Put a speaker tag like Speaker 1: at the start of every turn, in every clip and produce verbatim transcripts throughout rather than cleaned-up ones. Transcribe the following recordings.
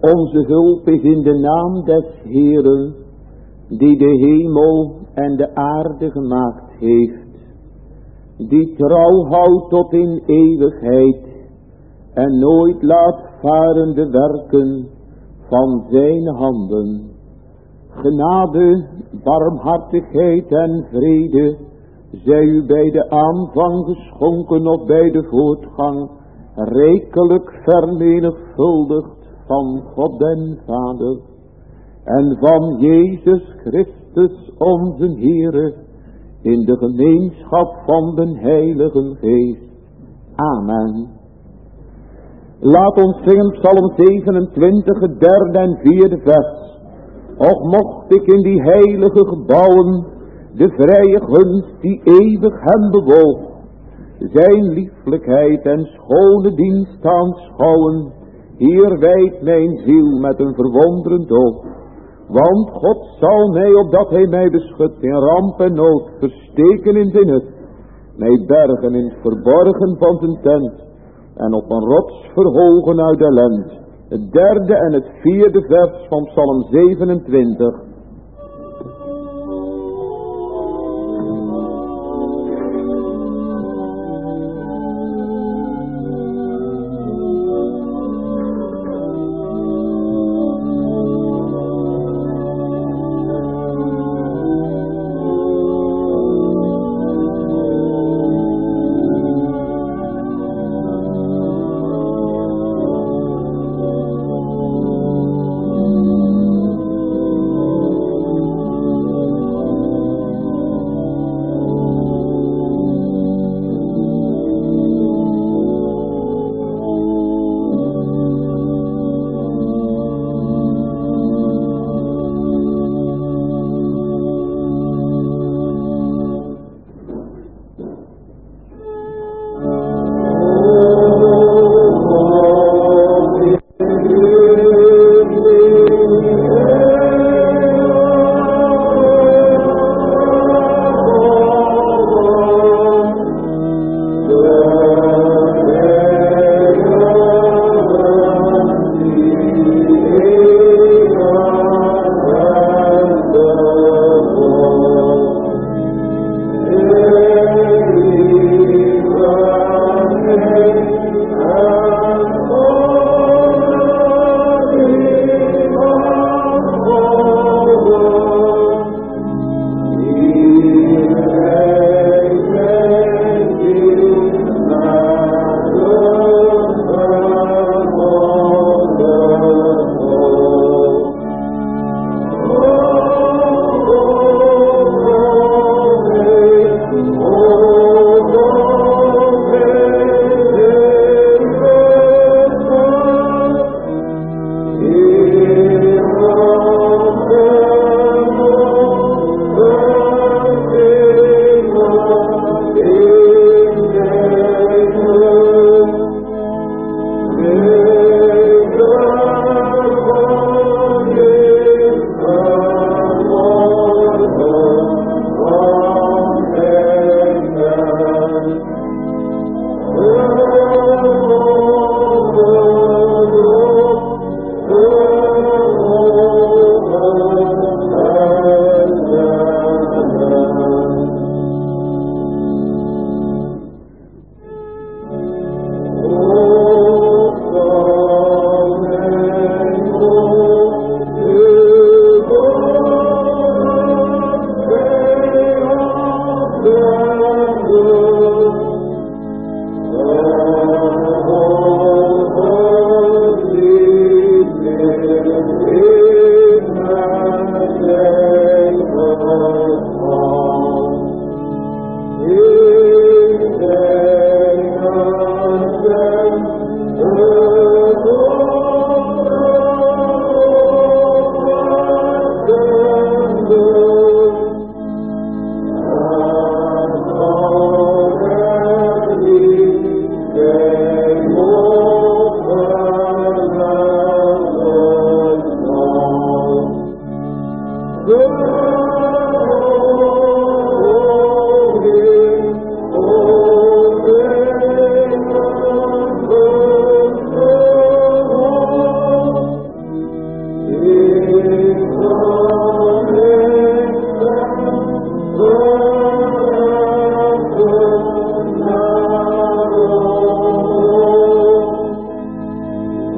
Speaker 1: Onze hulp is in de naam des Heeren, die de hemel en de aarde gemaakt heeft, die trouw houdt tot in eeuwigheid en nooit laat varen de werken van zijn handen. Genade, barmhartigheid en vrede zij u bij de aanvang geschonken of bij de voortgang rijkelijk vermenigvuldigd van God den Vader en van Jezus Christus onze Heere in de gemeenschap van den Heilige Geest. Amen. Laat ons zingen Psalm zevenentwintig, het derde en vierde vers. Och mocht ik in die heilige gebouwen de vrije gunst die eeuwig hem bewoog, zijn lieflijkheid en schone dienst aanschouwen. Hier wijdt mijn ziel met een verwonderend oog. Want God zal mij, opdat hij mij beschut in ramp en nood, versteken in zijn hut, mij bergen in het verborgen van zijn tent, en op een rots verhogen uit ellend. Het derde en het vierde vers van Psalm zevenentwintig.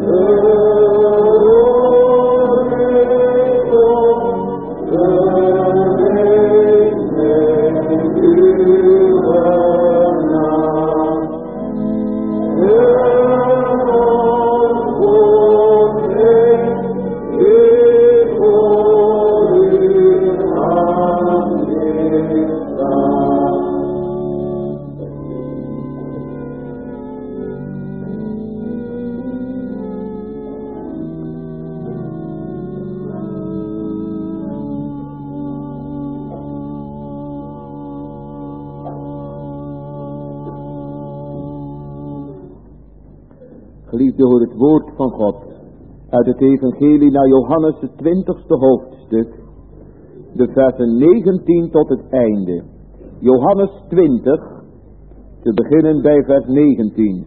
Speaker 1: Geliefde, hoor het woord van God uit het evangelie naar Johannes het twintigste hoofdstuk, de versen negentien tot het einde. Johannes twintig, te beginnen bij vers negentien.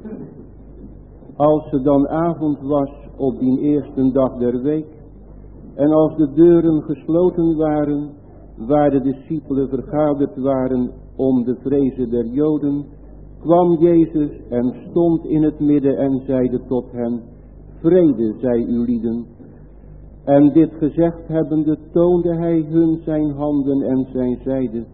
Speaker 2: Als het dan avond was op die eerste dag der week, en als de deuren gesloten waren, waar de discipelen vergaderd waren om de vrezen der Joden, kwam Jezus en stond in het midden en zeide tot hen: vrede zij u lieden. En dit gezegd hebbende toonde hij hun zijn handen en zijn zijde.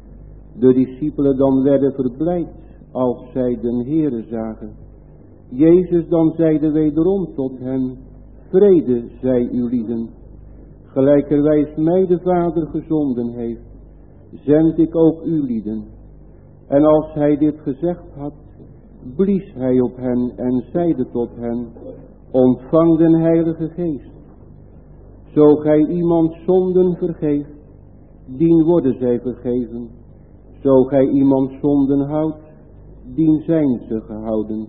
Speaker 2: De discipelen dan werden verblijd als zij den Heere zagen. Jezus dan zeide wederom tot hen: vrede zij u lieden. Gelijkerwijs mij de Vader gezonden heeft, zend ik ook u lieden. En als hij dit gezegd had, blies hij op hen en zeide tot hen: ontvang den Heilige Geest. Zo gij iemand zonden vergeeft, dien worden zij vergeven. Zo gij iemand zonden houdt, dien zijn ze gehouden.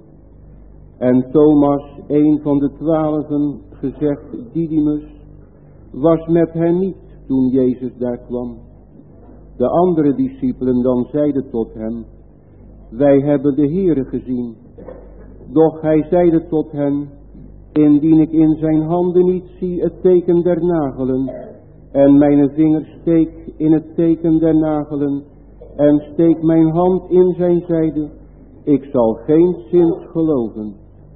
Speaker 2: En Thomas, een van de twaalfen, gezegd Didymus, was met hen niet toen Jezus daar kwam. De andere discipelen dan zeiden tot hem: wij hebben de Heere gezien. Doch hij zeide tot hen: indien ik in zijn handen niet zie het teken der nagelen, en mijn vinger steek in het teken der nagelen, en steek mijn hand in zijn zijde, ik zal geen zins geloven.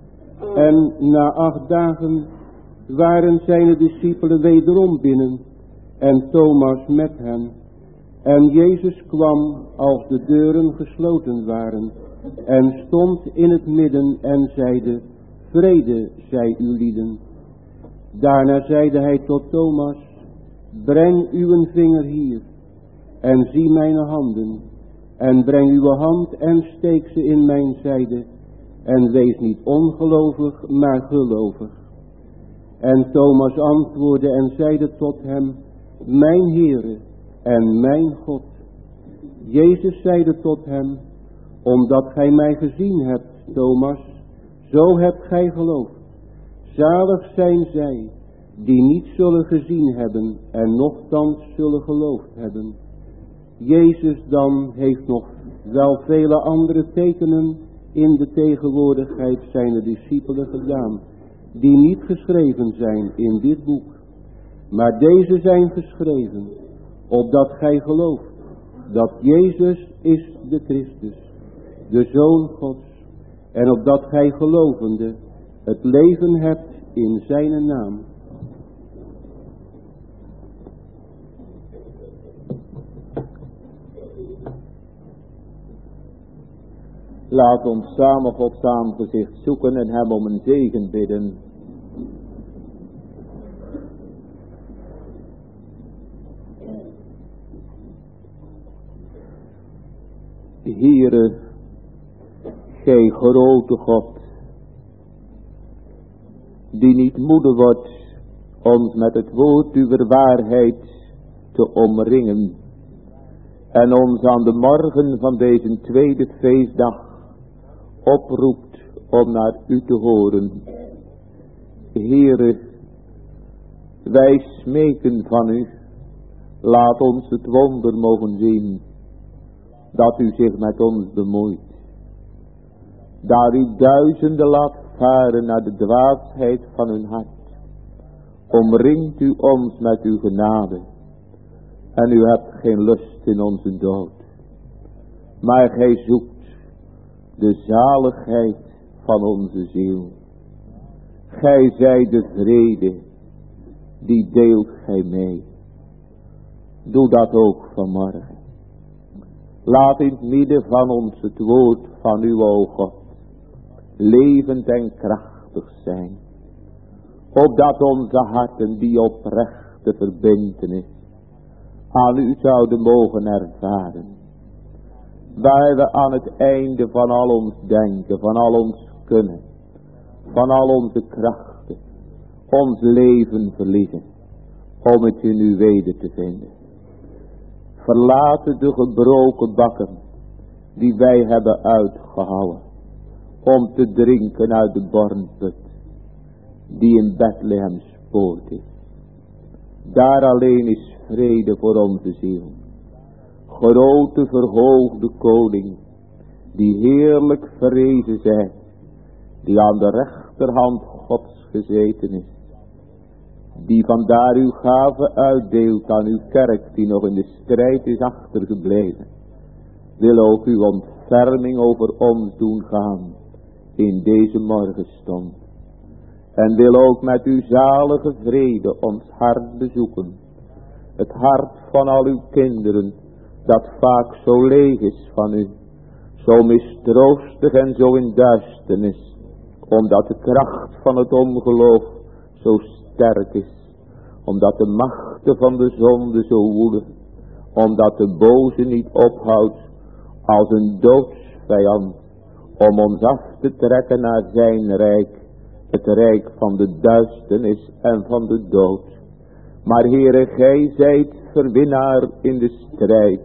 Speaker 2: En na acht dagen waren zijn discipelen wederom binnen, en Thomas met hen. En Jezus kwam als de deuren gesloten waren, en stond in het midden en zeide: vrede zij u lieden. Daarna zeide hij tot Thomas: breng uw vinger hier, en zie mijn handen, en breng uw hand en steek ze in mijn zijde, en wees niet ongelovig, maar gelovig. En Thomas antwoordde en zeide tot hem: mijn Heere en mijn God. Jezus zeide tot hem: omdat gij mij gezien hebt, Thomas, zo hebt gij geloofd. Zalig zijn zij die niet zullen gezien hebben en nochtans zullen geloofd hebben. Jezus dan heeft nog wel vele andere tekenen in de tegenwoordigheid zijner discipelen gedaan, die niet geschreven zijn in dit boek. Maar deze zijn geschreven, opdat gij gelooft dat Jezus is de Christus, de Zoon Gods, en opdat gij gelovende het leven hebt in zijn naam.
Speaker 1: Laat ons samen Gods aangezicht zoeken en hem om een zegen bidden. Heere, gij grote God, die niet moede wordt ons met het woord uw waarheid te omringen en ons aan de morgen van deze tweede feestdag oproept om naar u te horen. Heere, wij smeken van u, laat ons het wonder mogen zien dat u zich met ons bemoeit. Daar u duizenden laat varen naar de dwaasheid van hun hart, omringt u ons met uw genade. En u hebt geen lust in onze dood, maar gij zoekt de zaligheid van onze ziel. gij zij de vrede, die deelt gij mee. Doe dat ook vanmorgen. Laat in het midden van ons het woord van uw o God levend en krachtig zijn. Opdat onze harten die oprechte verbintenis aan u zouden mogen ervaren. Waar we aan het einde van al ons denken, van al ons kunnen, van al onze krachten, ons leven verliezen, om het in u weder te vinden. Verlaten de gebroken bakken, die wij hebben uitgehouden, om te drinken uit de bornput, die in Bethlehem spoort is. Daar alleen is vrede voor onze ziel. Grote verhoogde koning, die heerlijk verrezen zij, die aan de rechterhand Gods gezeten is, die vandaar uw gave uitdeelt aan uw kerk, die nog in de strijd is achtergebleven, wil ook uw ontferming over ons doen gaan in deze morgenstond. En wil ook met uw zalige vrede ons hart bezoeken, het hart van al uw kinderen, dat vaak zo leeg is van u, zo mistroostig en zo in duisternis, omdat de kracht van het ongeloof zo sterk is, omdat de machten van de zonde zo woeden, omdat de boze niet ophoudt als een doodsvijand, om ons af te trekken naar zijn rijk, het rijk van de duisternis en van de dood. Maar Heere, gij zijt verwinnaar in de strijd,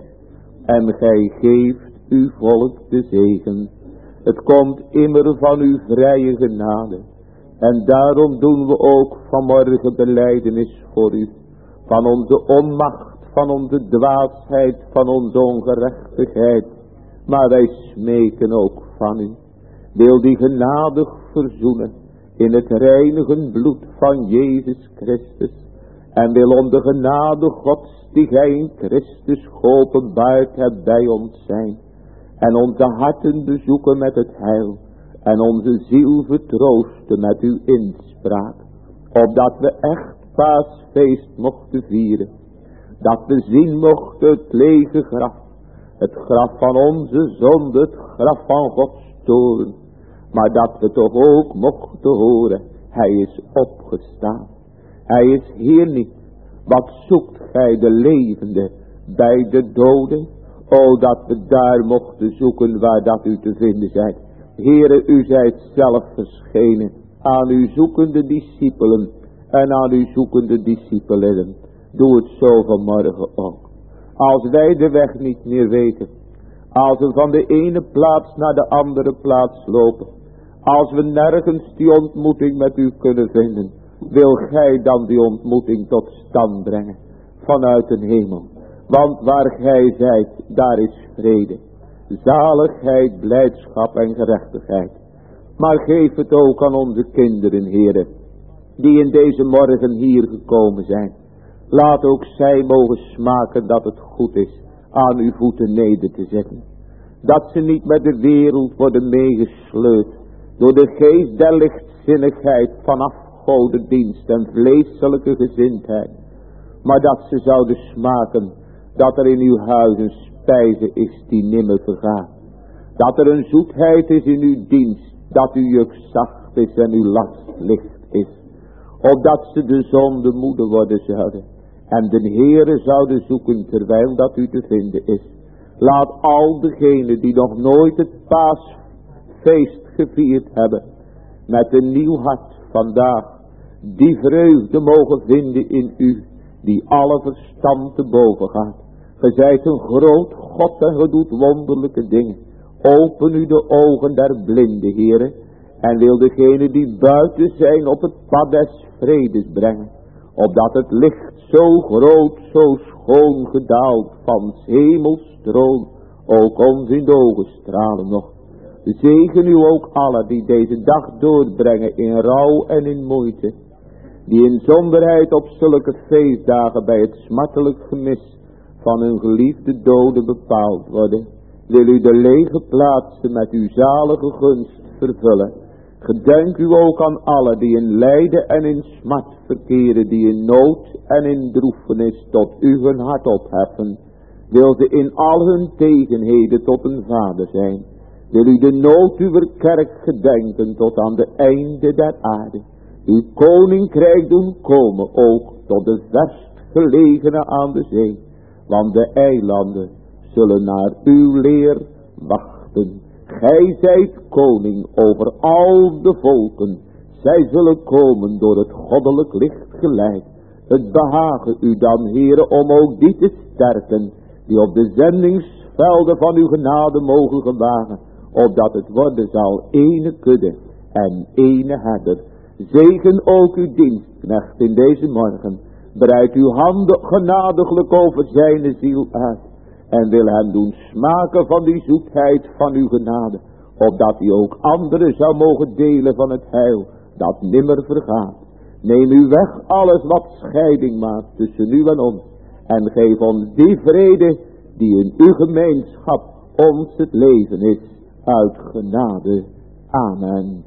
Speaker 1: en gij geeft uw volk de zegen. Het komt immer van uw vrije genade. En daarom doen we ook vanmorgen belijdenis voor u, van onze onmacht, van onze dwaasheid, van onze ongerechtigheid. Maar wij smeken ook van u. Wil die genadig verzoenen in het reinigend bloed van Jezus Christus. En wil om de genade Gods die gij in Christus geopenbaard hebt bij ons zijn. En onze harten bezoeken met het heil. En onze ziel vertroosten met uw inspraak. Opdat we echt paasfeest mochten vieren. Dat we zien mochten het lege graf. Het graf van onze zonde, het graf van Gods toorn. Maar dat we toch ook mochten horen, hij is opgestaan. Hij is hier niet. Wat zoekt gij de levende bij de doden? O, dat we daar mochten zoeken waar dat u te vinden zijt. Heere, u zijt zelf verschenen aan uw zoekende discipelen en aan uw zoekende discipelen. Doe het zo vanmorgen ook. Als wij de weg niet meer weten, als we van de ene plaats naar de andere plaats lopen, als we nergens die ontmoeting met u kunnen vinden, wil gij dan die ontmoeting tot stand brengen vanuit de hemel. Want waar gij zijt, daar is vrede, zaligheid, blijdschap en gerechtigheid. Maar geef het ook aan onze kinderen, Heere, die in deze morgen hier gekomen zijn. Laat ook zij mogen smaken dat het goed is aan uw voeten neder te zetten. Dat ze niet met de wereld worden meegesleurd door de geest der lichtzinnigheid van afgodendienst en vleeselijke gezindheid. Maar dat ze zouden smaken dat er in uw huis een spijze is die nimmer vergaat. Dat er een zoetheid is in uw dienst, dat uw juk zacht is en uw last licht is. Opdat ze de zonde moede worden zouden en de Heere zouden zoeken terwijl dat u te vinden is. Laat al degenen die nog nooit het paasfeest gevierd hebben, met een nieuw hart vandaag die vreugde mogen vinden in u, die alle verstand te boven gaat. Ge zijt een groot God en ge doet wonderlijke dingen. Open u de ogen der blinde, Heere, en wil degene die buiten zijn op het pad des vredes brengen, opdat het licht zo groot, zo schoon gedaald van 's hemels troon ook ons in de ogen stralen nog. Zegen u ook alle die deze dag doorbrengen in rouw en in moeite, die in somberheid op zulke feestdagen bij het smartelijk gemis van hun geliefde doden bepaald worden. Wil u de lege plaatsen met uw zalige gunst vervullen Gedenk u ook aan allen die in lijden en in smart verkeren, die in nood en in droefenis tot u hun hart opheffen. Wil ze in al hun tegenheden tot een vader zijn. Wil u de nood uw kerk gedenken tot aan de einde der aarde. Uw koninkrijk doen komen ook tot de verst gelegene aan de zee. Want de eilanden zullen naar uw leer wachten. Gij zijt koning over al de volken. Zij zullen komen door het goddelijk licht geleid. Het behagen u dan, Heere, om ook die te sterken, die op de zendingsvelden van uw genade mogen gewagen, opdat het worden zal ene kudde en ene herder. Zegen ook uw dienstknecht in deze morgen. Breid uw handen genadiglijk over zijn ziel uit. En wil hem doen smaken van die zoetheid van uw genade. Opdat hij ook anderen zou mogen delen van het heil dat nimmer vergaat. Neem u weg alles wat scheiding maakt tussen u en ons. En geef ons die vrede die in uw gemeenschap ons het leven is. Uit genade. Amen.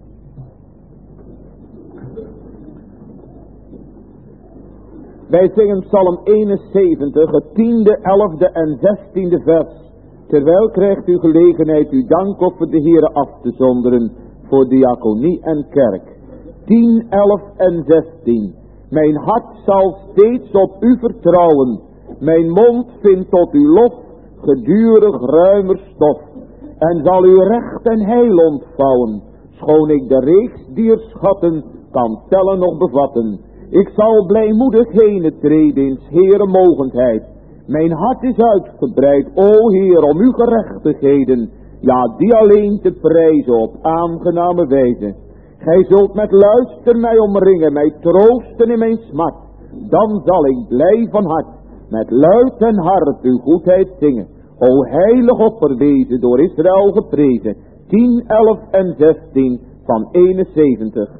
Speaker 1: Wij zingen Psalm eenenzeventig, het tiende, elfde en zestiende vers. Terwijl krijgt u gelegenheid uw dankoffer de Heere af te zonderen voor diaconie en kerk. tien, elf en zestien. Mijn hart zal steeds op u vertrouwen. Mijn mond vindt tot uw lof gedurig ruimer stof. En zal uw recht en heil ontvouwen. Schoon ik de reeks dier schatten kan tellen nog bevatten. Ik zal blijmoedig heen treden in 's Heere mogendheid. Mijn hart is uitgebreid, o Heer, om uw gerechtigheden. Ja, die alleen te prijzen op aangename wijze. Gij zult met luister mij omringen, mij troosten in mijn smart. Dan zal ik blij van hart, met luid en hart uw goedheid zingen. O heilig opperwezen, door Israël geprezen. tien, elf en zestien van eenenzeventig.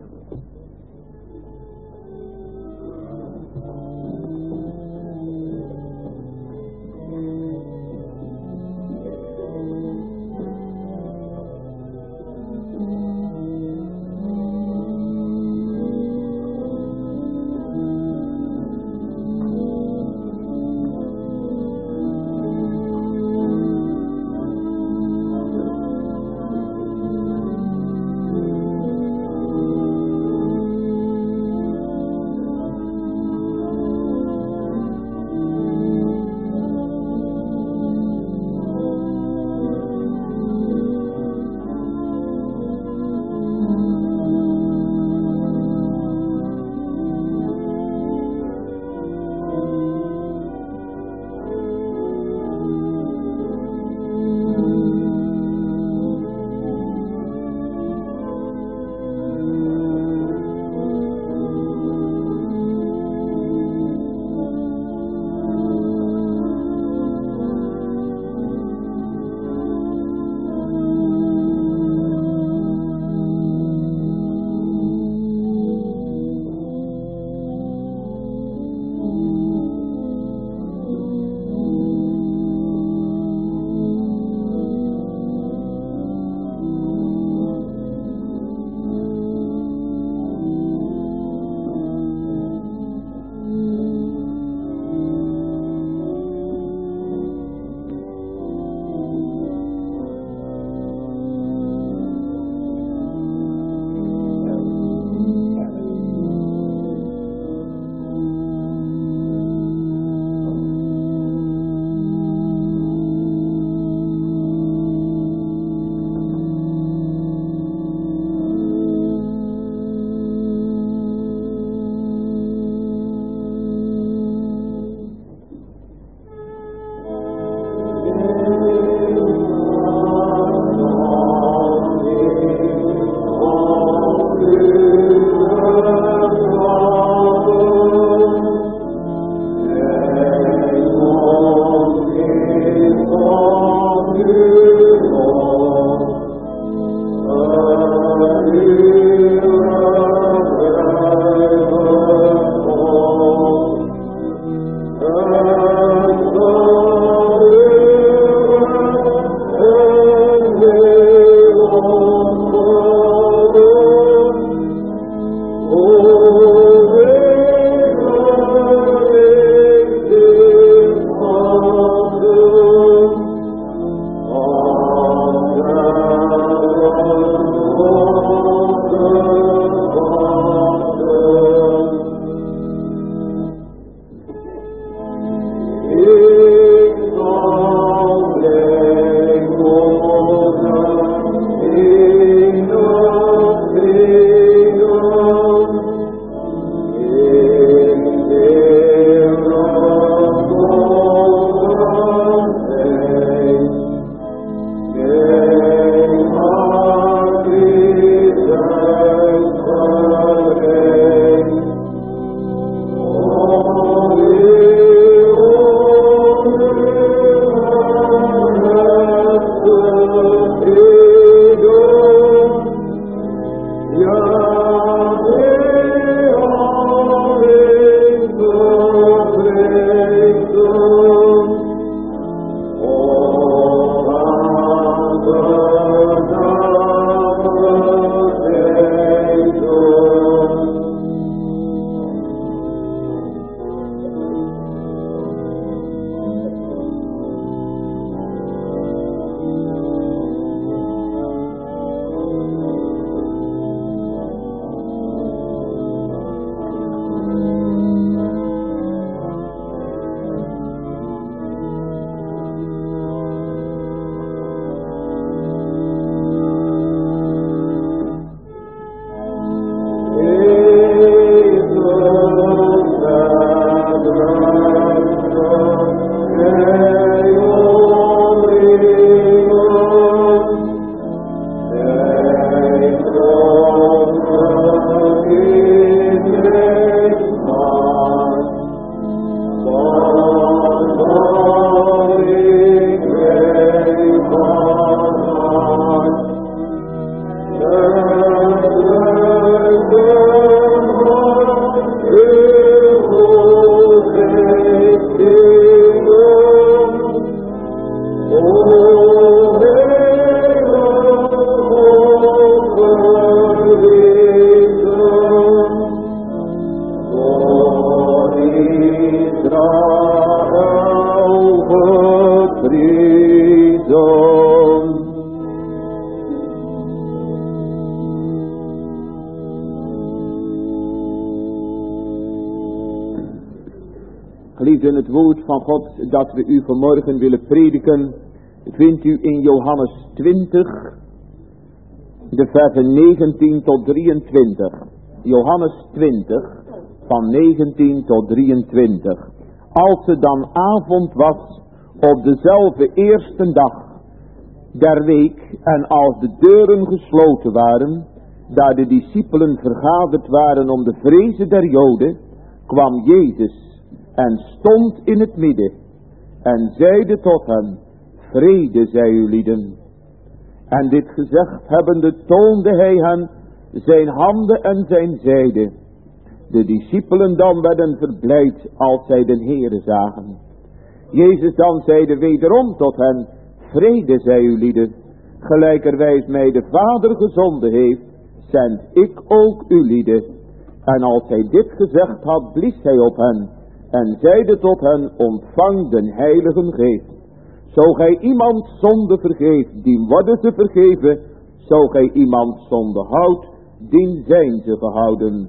Speaker 1: Geliefden, het woord van God dat we u vanmorgen willen prediken, vindt u in Johannes twintig, de versen negentien tot drieëntwintig. Johannes twintig, van negentien tot drieëntwintig. Als het dan avond was op dezelfde eerste dag der week, en als de deuren gesloten waren, daar de discipelen vergaderd waren om de vrezen der Joden, kwam Jezus en stond in het midden en zeide tot hen: vrede zij u lieden. En dit gezegd hebbende toonde hij hen zijn handen en zijn zijde. De discipelen dan werden verblijd als zij den Heere zagen. Jezus dan zeide wederom tot hen: vrede zij u lieden. Gelijkerwijs mij de Vader gezonden heeft, zend ik ook u lieden. En als hij dit gezegd had, blies hij op hen en zeide tot hen: ontvang den Heiligen Geest. Zo gij iemand zonde vergeeft, dien worden ze vergeven. Zo gij iemand zonde houdt, dien zijn ze gehouden.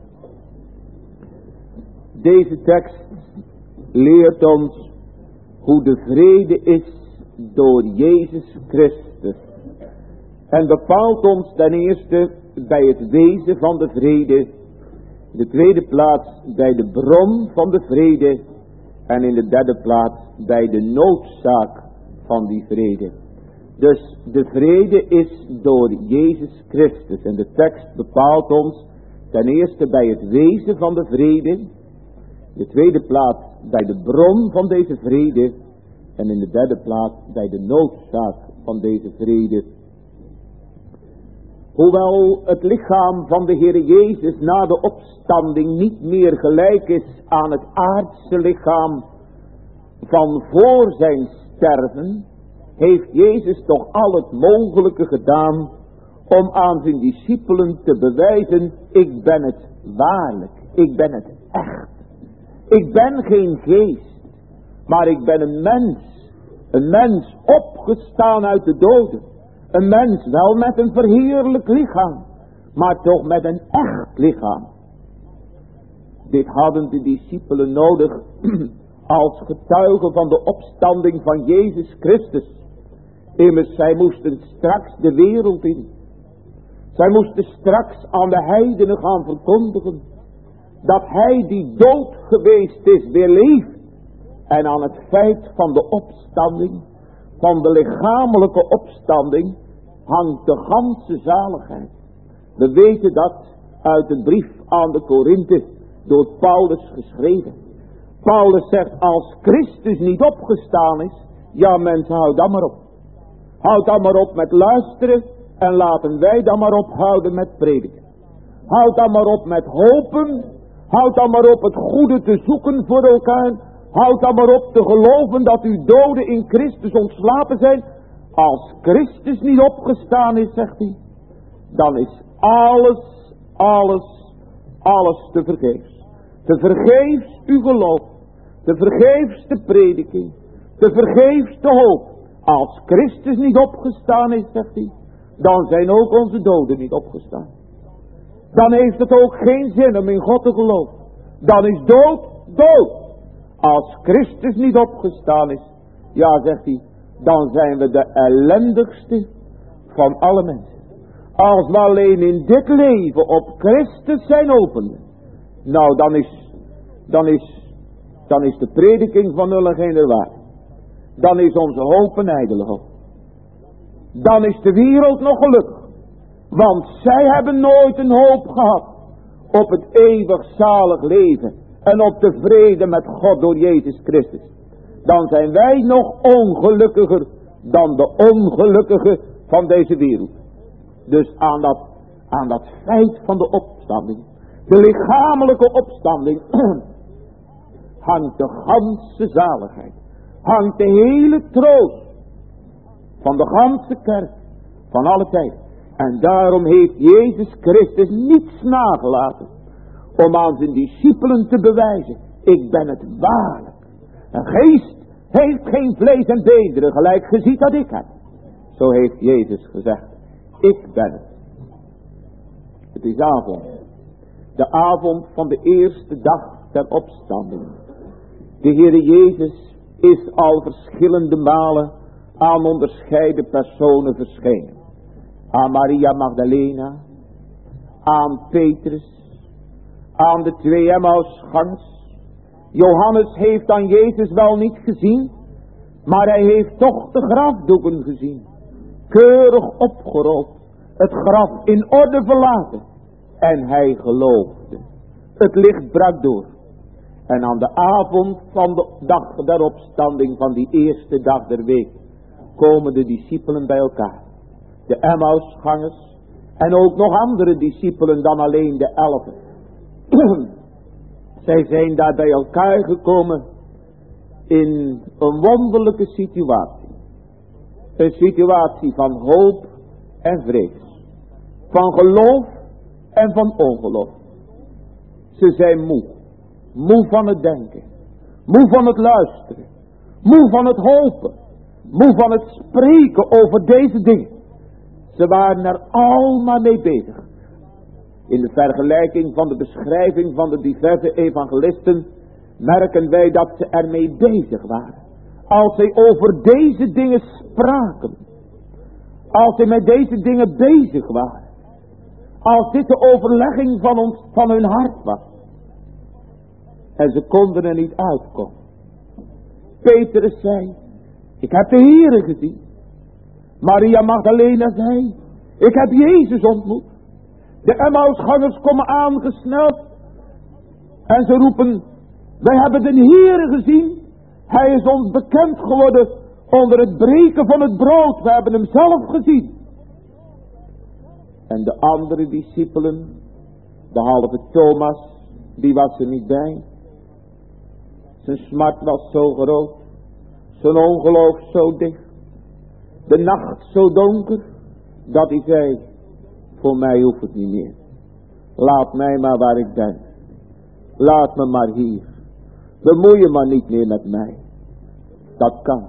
Speaker 1: Deze tekst leert ons hoe de vrede is door Jezus Christus. En bepaalt ons ten eerste bij het wezen van de vrede. In de tweede plaats bij de bron van de vrede. En in de derde plaats bij de noodzaak van die vrede. Dus de vrede is door Jezus Christus. En de tekst bepaalt ons ten eerste bij het wezen van de vrede. In de tweede plaats bij de bron van deze vrede. En in de derde plaats bij de noodzaak van deze vrede. Hoewel het lichaam van de Heer Jezus na de opstanding niet meer gelijk is aan het aardse lichaam van voor zijn sterven, heeft Jezus toch al het mogelijke gedaan om aan zijn discipelen te bewijzen: ik ben het waarlijk, ik ben het echt. Ik ben geen geest, maar ik ben een mens, een mens opgestaan uit de doden. Een mens wel met een verheerlijk lichaam, maar toch met een echt lichaam. Dit hadden de discipelen nodig als getuigen van de opstanding van Jezus Christus. Immers, zij moesten straks de wereld in. Zij moesten straks aan de heidenen gaan verkondigen dat hij die dood geweest is weer leeft. En aan het feit van de opstanding, van de lichamelijke opstanding, hangt de ganse zaligheid. We weten dat uit de brief aan de Korinthe door Paulus geschreven. Paulus zegt: als Christus niet opgestaan is, ja mensen, houd dan maar op. Houd dan maar op met luisteren en laten wij dan maar ophouden met prediken. Houd dan maar op met hopen. Houd dan maar op het goede te zoeken voor elkaar. Houd dan maar op te geloven dat uw doden in Christus ontslapen zijn. Als Christus niet opgestaan is, zegt hij, dan is alles, alles, alles te vergeefs. Te vergeefs uw geloof. Te vergeefs de prediking. Te vergeefs de hoop. Als Christus niet opgestaan is, zegt hij, dan zijn ook onze doden niet opgestaan. Dan heeft het ook geen zin om in God te geloven. Dan is dood, dood. Als Christus niet opgestaan is, ja, zegt hij, dan zijn we de ellendigste van alle mensen. Als we alleen in dit leven op Christus zijn openen, nou dan is, dan is, dan is de prediking van nul en geen waarde. Dan is onze hoop een ijdele hoop. Dan is de wereld nog gelukkig. Want zij hebben nooit een hoop gehad op het eeuwig zalig leven en op de vrede met God door Jezus Christus. Dan zijn wij nog ongelukkiger dan de ongelukkigen van deze wereld. Dus aan dat, aan dat feit van de opstanding, de lichamelijke opstanding, hangt de ganse zaligheid. Hangt de hele troost van de ganse kerk, van alle tijd. En daarom heeft Jezus Christus niets nagelaten om aan zijn discipelen te bewijzen: ik ben het waarlijk. Een geest heeft geen vlees en beenderen, gelijk ge ziet dat ik heb. Zo heeft Jezus gezegd: ik ben het. Het is avond. De avond van de eerste dag der opstanding. De Heere Jezus is al verschillende malen aan onderscheiden personen verschenen. Aan Maria Magdalena, aan Petrus, aan de twee Emmausgangers. Johannes heeft aan Jezus wel niet gezien, maar hij heeft toch de grafdoeken gezien. Keurig opgerold, het graf in orde verlaten. En hij geloofde. Het licht brak door. En aan de avond van de dag der opstanding van die eerste dag der week komen de discipelen bij elkaar. De Emmausgangers en ook nog andere discipelen dan alleen de elf. Zij zijn daar bij elkaar gekomen in een wonderlijke situatie. Een situatie van hoop en vrees. Van geloof en van ongeloof. Ze zijn moe. Moe van het denken. Moe van het luisteren. Moe van het hopen. Moe van het spreken over deze dingen. Ze waren er allemaal mee bezig. In de vergelijking van de beschrijving van de diverse evangelisten merken wij dat ze ermee bezig waren. Als zij over deze dingen spraken. Als zij met deze dingen bezig waren. Als dit de overlegging van, ons, van hun hart was. En ze konden er niet uitkomen. Petrus zei, ik heb de Heere gezien. Maria Magdalena zei, ik heb Jezus ontmoet. De Emmausgangers komen aangesneld. En ze roepen, wij hebben de Heere gezien. Hij is ons bekend geworden onder het breken van het brood. We hebben hem zelf gezien. En de andere discipelen, behalve Thomas, die was er niet bij. Zijn smart was zo groot. Zijn ongeloof zo dicht. De nacht zo donker. Dat hij zei, voor mij hoeft het niet meer. Laat mij maar waar ik ben. Laat me maar hier. Bemoei je maar niet meer met mij. Dat kan.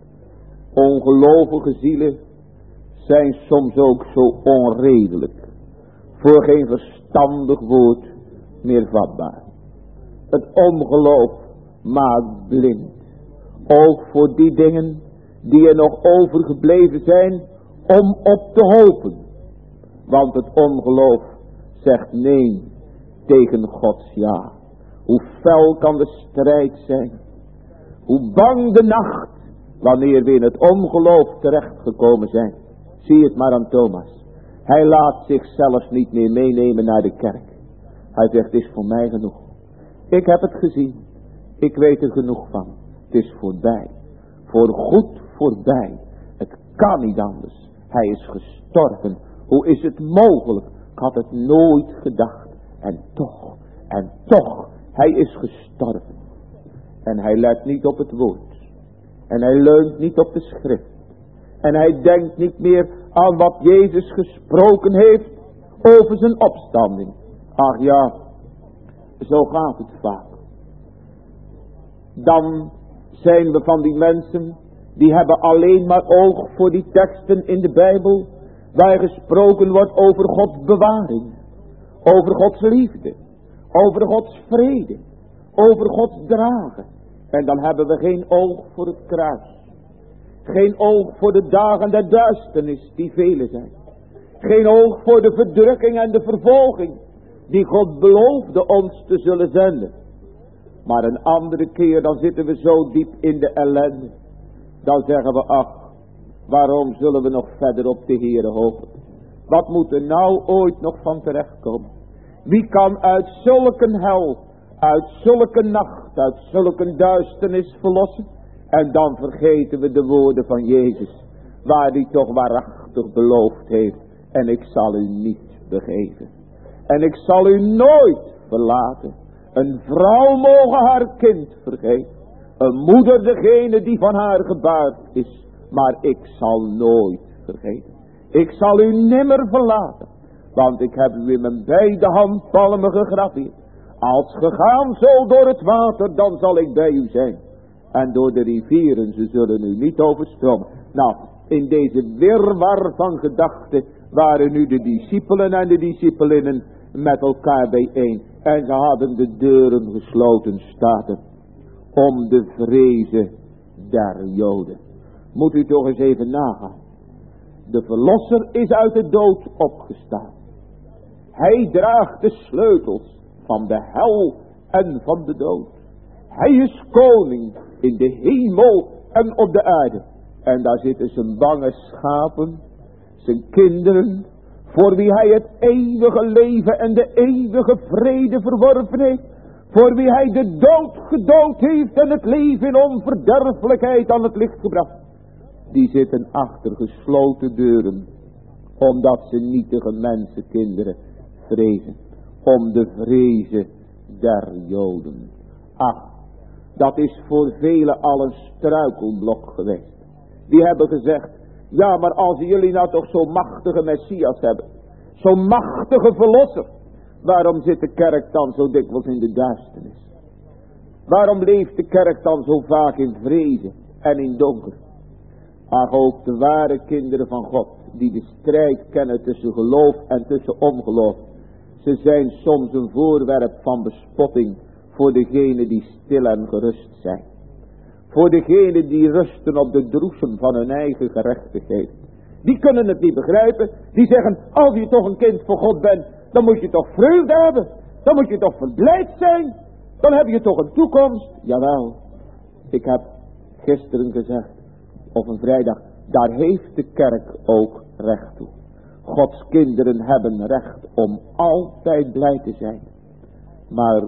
Speaker 1: Ongelovige zielen zijn soms ook zo onredelijk. Voor geen verstandig woord meer vatbaar. Het ongeloof maakt blind. Ook voor die dingen die er nog overgebleven zijn om op te hopen. Want het ongeloof zegt nee tegen Gods ja. Hoe fel kan de strijd zijn. Hoe bang de nacht wanneer we in het ongeloof terechtgekomen zijn. Zie het maar aan Thomas. Hij laat zichzelf niet meer meenemen naar de kerk. Hij zegt, het is voor mij genoeg. Ik heb het gezien. Ik weet er genoeg van. Het is voorbij. Voorgoed voorbij. Het kan niet anders. Hij is gestorven. Hoe is het mogelijk? Ik had het nooit gedacht. En toch. En toch. Hij is gestorven. En hij let niet op het woord. En hij leunt niet op de schrift. En hij denkt niet meer aan wat Jezus gesproken heeft over zijn opstanding. Ach ja, zo gaat het vaak. Dan zijn we van die mensen die hebben alleen maar oog voor die teksten in de Bijbel waar gesproken wordt over Gods bewaring, over Gods liefde, over Gods vrede, over Gods dragen. En dan hebben we geen oog voor het kruis. Geen oog voor de dagen der duisternis die vele zijn. Geen oog voor de verdrukking en de vervolging die God beloofde ons te zullen zenden. Maar een andere keer dan zitten we zo diep in de ellende. Dan zeggen we, ach, waarom zullen we nog verder op de Heere hopen? Wat moet er nou ooit nog van terechtkomen? Wie kan uit zulke hel, uit zulke nacht, uit zulke duisternis verlossen? En dan vergeten we de woorden van Jezus, waar hij toch waarachtig beloofd heeft. En ik zal u niet begeven. En ik zal u nooit verlaten. Een vrouw mogen haar kind vergeten. Een moeder degene die van haar gebaard is. Maar ik zal nooit vergeten. Ik zal u nimmer verlaten. Want ik heb u in mijn beide handpalmen gegraveerd. Als gegaan zo door het water, dan zal ik bij u zijn. En door de rivieren, ze zullen u niet overstromen. Nou, in deze wirwar van gedachten waren nu de discipelen en de discipelinnen met elkaar bijeen. En ze hadden de deuren gesloten, staat er. om de vreze der Joden. Moet u toch eens even nagaan. De verlosser is uit de dood opgestaan. Hij draagt de sleutels van de hel en van de dood. Hij is koning in de hemel en op de aarde. En daar zitten zijn bange schapen, zijn kinderen, voor wie hij het eeuwige leven en de eeuwige vrede verworven heeft. Voor wie hij de dood gedood heeft en het leven in onverderfelijkheid aan het licht gebracht. Die zitten achter gesloten deuren, omdat ze nietige mensenkinderen vrezen. Om de vrezen der Joden. Ach, dat is voor velen al een struikelblok geweest. Die hebben gezegd, ja, maar als jullie nou toch zo'n machtige Messias hebben, zo'n machtige verlosser, waarom zit de kerk dan zo dikwijls in de duisternis? Waarom leeft de kerk dan zo vaak in vrezen en in donker? Ach, ook de ware kinderen van God, die de strijd kennen tussen geloof en tussen ongeloof, ze zijn soms een voorwerp van bespotting voor degenen die stil en gerust zijn. Voor degenen die rusten op de droesem van hun eigen gerechtigheid. Die kunnen het niet begrijpen. Die zeggen, als je toch een kind van God bent, dan moet je toch vreugde hebben. Dan moet je toch verblijd zijn. Dan heb je toch een toekomst. Jawel, ik heb gisteren gezegd, of een vrijdag, daar heeft de kerk ook recht toe. Gods kinderen hebben recht om altijd blij te zijn. Maar,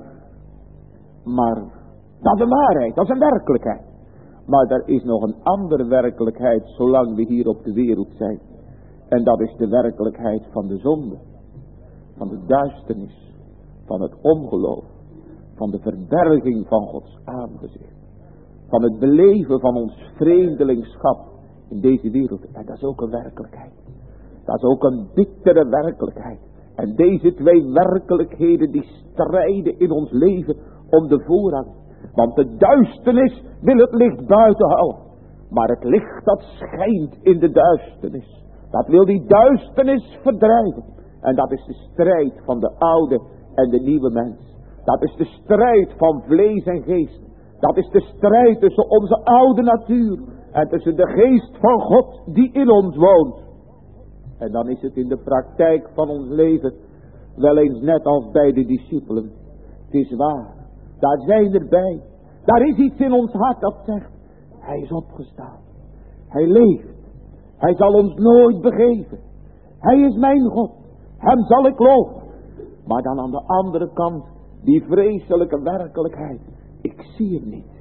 Speaker 1: maar, dat is een waarheid, dat is een werkelijkheid. Maar er is nog een andere werkelijkheid zolang we hier op de wereld zijn. En dat is de werkelijkheid van de zonde. Van de duisternis. Van het ongeloof. Van de verberging van Gods aangezicht. Van het beleven van ons vreemdelingschap in deze wereld. En dat is ook een werkelijkheid. Dat is ook een bittere werkelijkheid. En deze twee werkelijkheden die strijden in ons leven om de voorrang. Want de duisternis wil het licht buiten houden. Maar het licht dat schijnt in de duisternis. Dat wil die duisternis verdrijven. En dat is de strijd van de oude en de nieuwe mens. Dat is de strijd van vlees en geest. Dat is de strijd tussen onze oude natuur en tussen de geest van God die in ons woont. En dan is het in de praktijk van ons leven wel eens net als bij de discipelen. Het is waar. Daar zijn erbij. Daar is iets in ons hart dat zegt, hij is opgestaan. Hij leeft. Hij zal ons nooit begeven. Hij is mijn God. Hem zal ik loven. Maar dan aan de andere kant, die vreselijke werkelijkheid. Ik zie hem niet.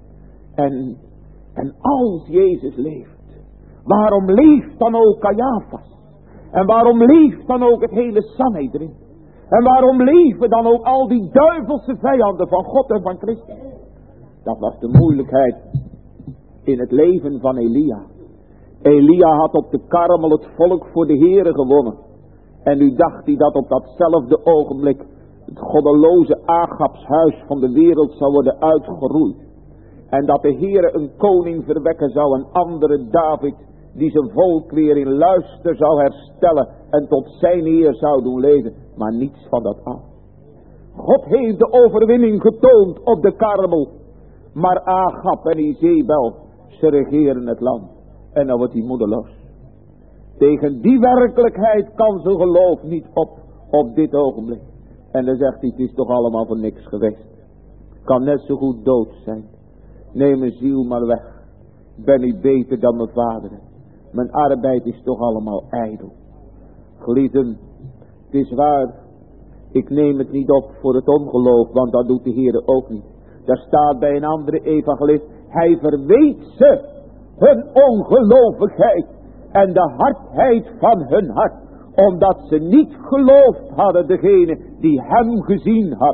Speaker 1: En, en als Jezus leeft, waarom leeft dan ook Caiaphas? En waarom leeft dan ook het hele Sanhedrin? En waarom leven dan ook al die duivelse vijanden van God en van Christus? Dat was de moeilijkheid in het leven van Elia. Elia had op de Karmel het volk voor de Heere gewonnen. En nu dacht hij dat op datzelfde ogenblik het goddeloze Agabs huis van de wereld zou worden uitgeroeid. En dat de Heere een koning verwekken zou, een andere David, die zijn volk weer in luister zou herstellen en tot zijn eer zou doen leven. Maar niets van dat af. God heeft de overwinning getoond op de Karmel. Maar Agab en Izebel, ze regeren het land. En dan wordt hij moedeloos. Tegen die werkelijkheid kan zijn geloof niet op, op dit ogenblik. En dan zegt hij, het is toch allemaal voor niks geweest. Kan net zo goed dood zijn. Neem mijn ziel maar weg. Ben ik beter dan mijn vaderen. Mijn arbeid is toch allemaal ijdel. Geliefden, het is waar. Ik neem het niet op voor het ongeloof, want dat doet de Heer ook niet. Daar staat bij een andere evangelist, hij verweet ze hun ongelovigheid en de hardheid van hun hart, omdat ze niet geloofd hadden degene die hem gezien had.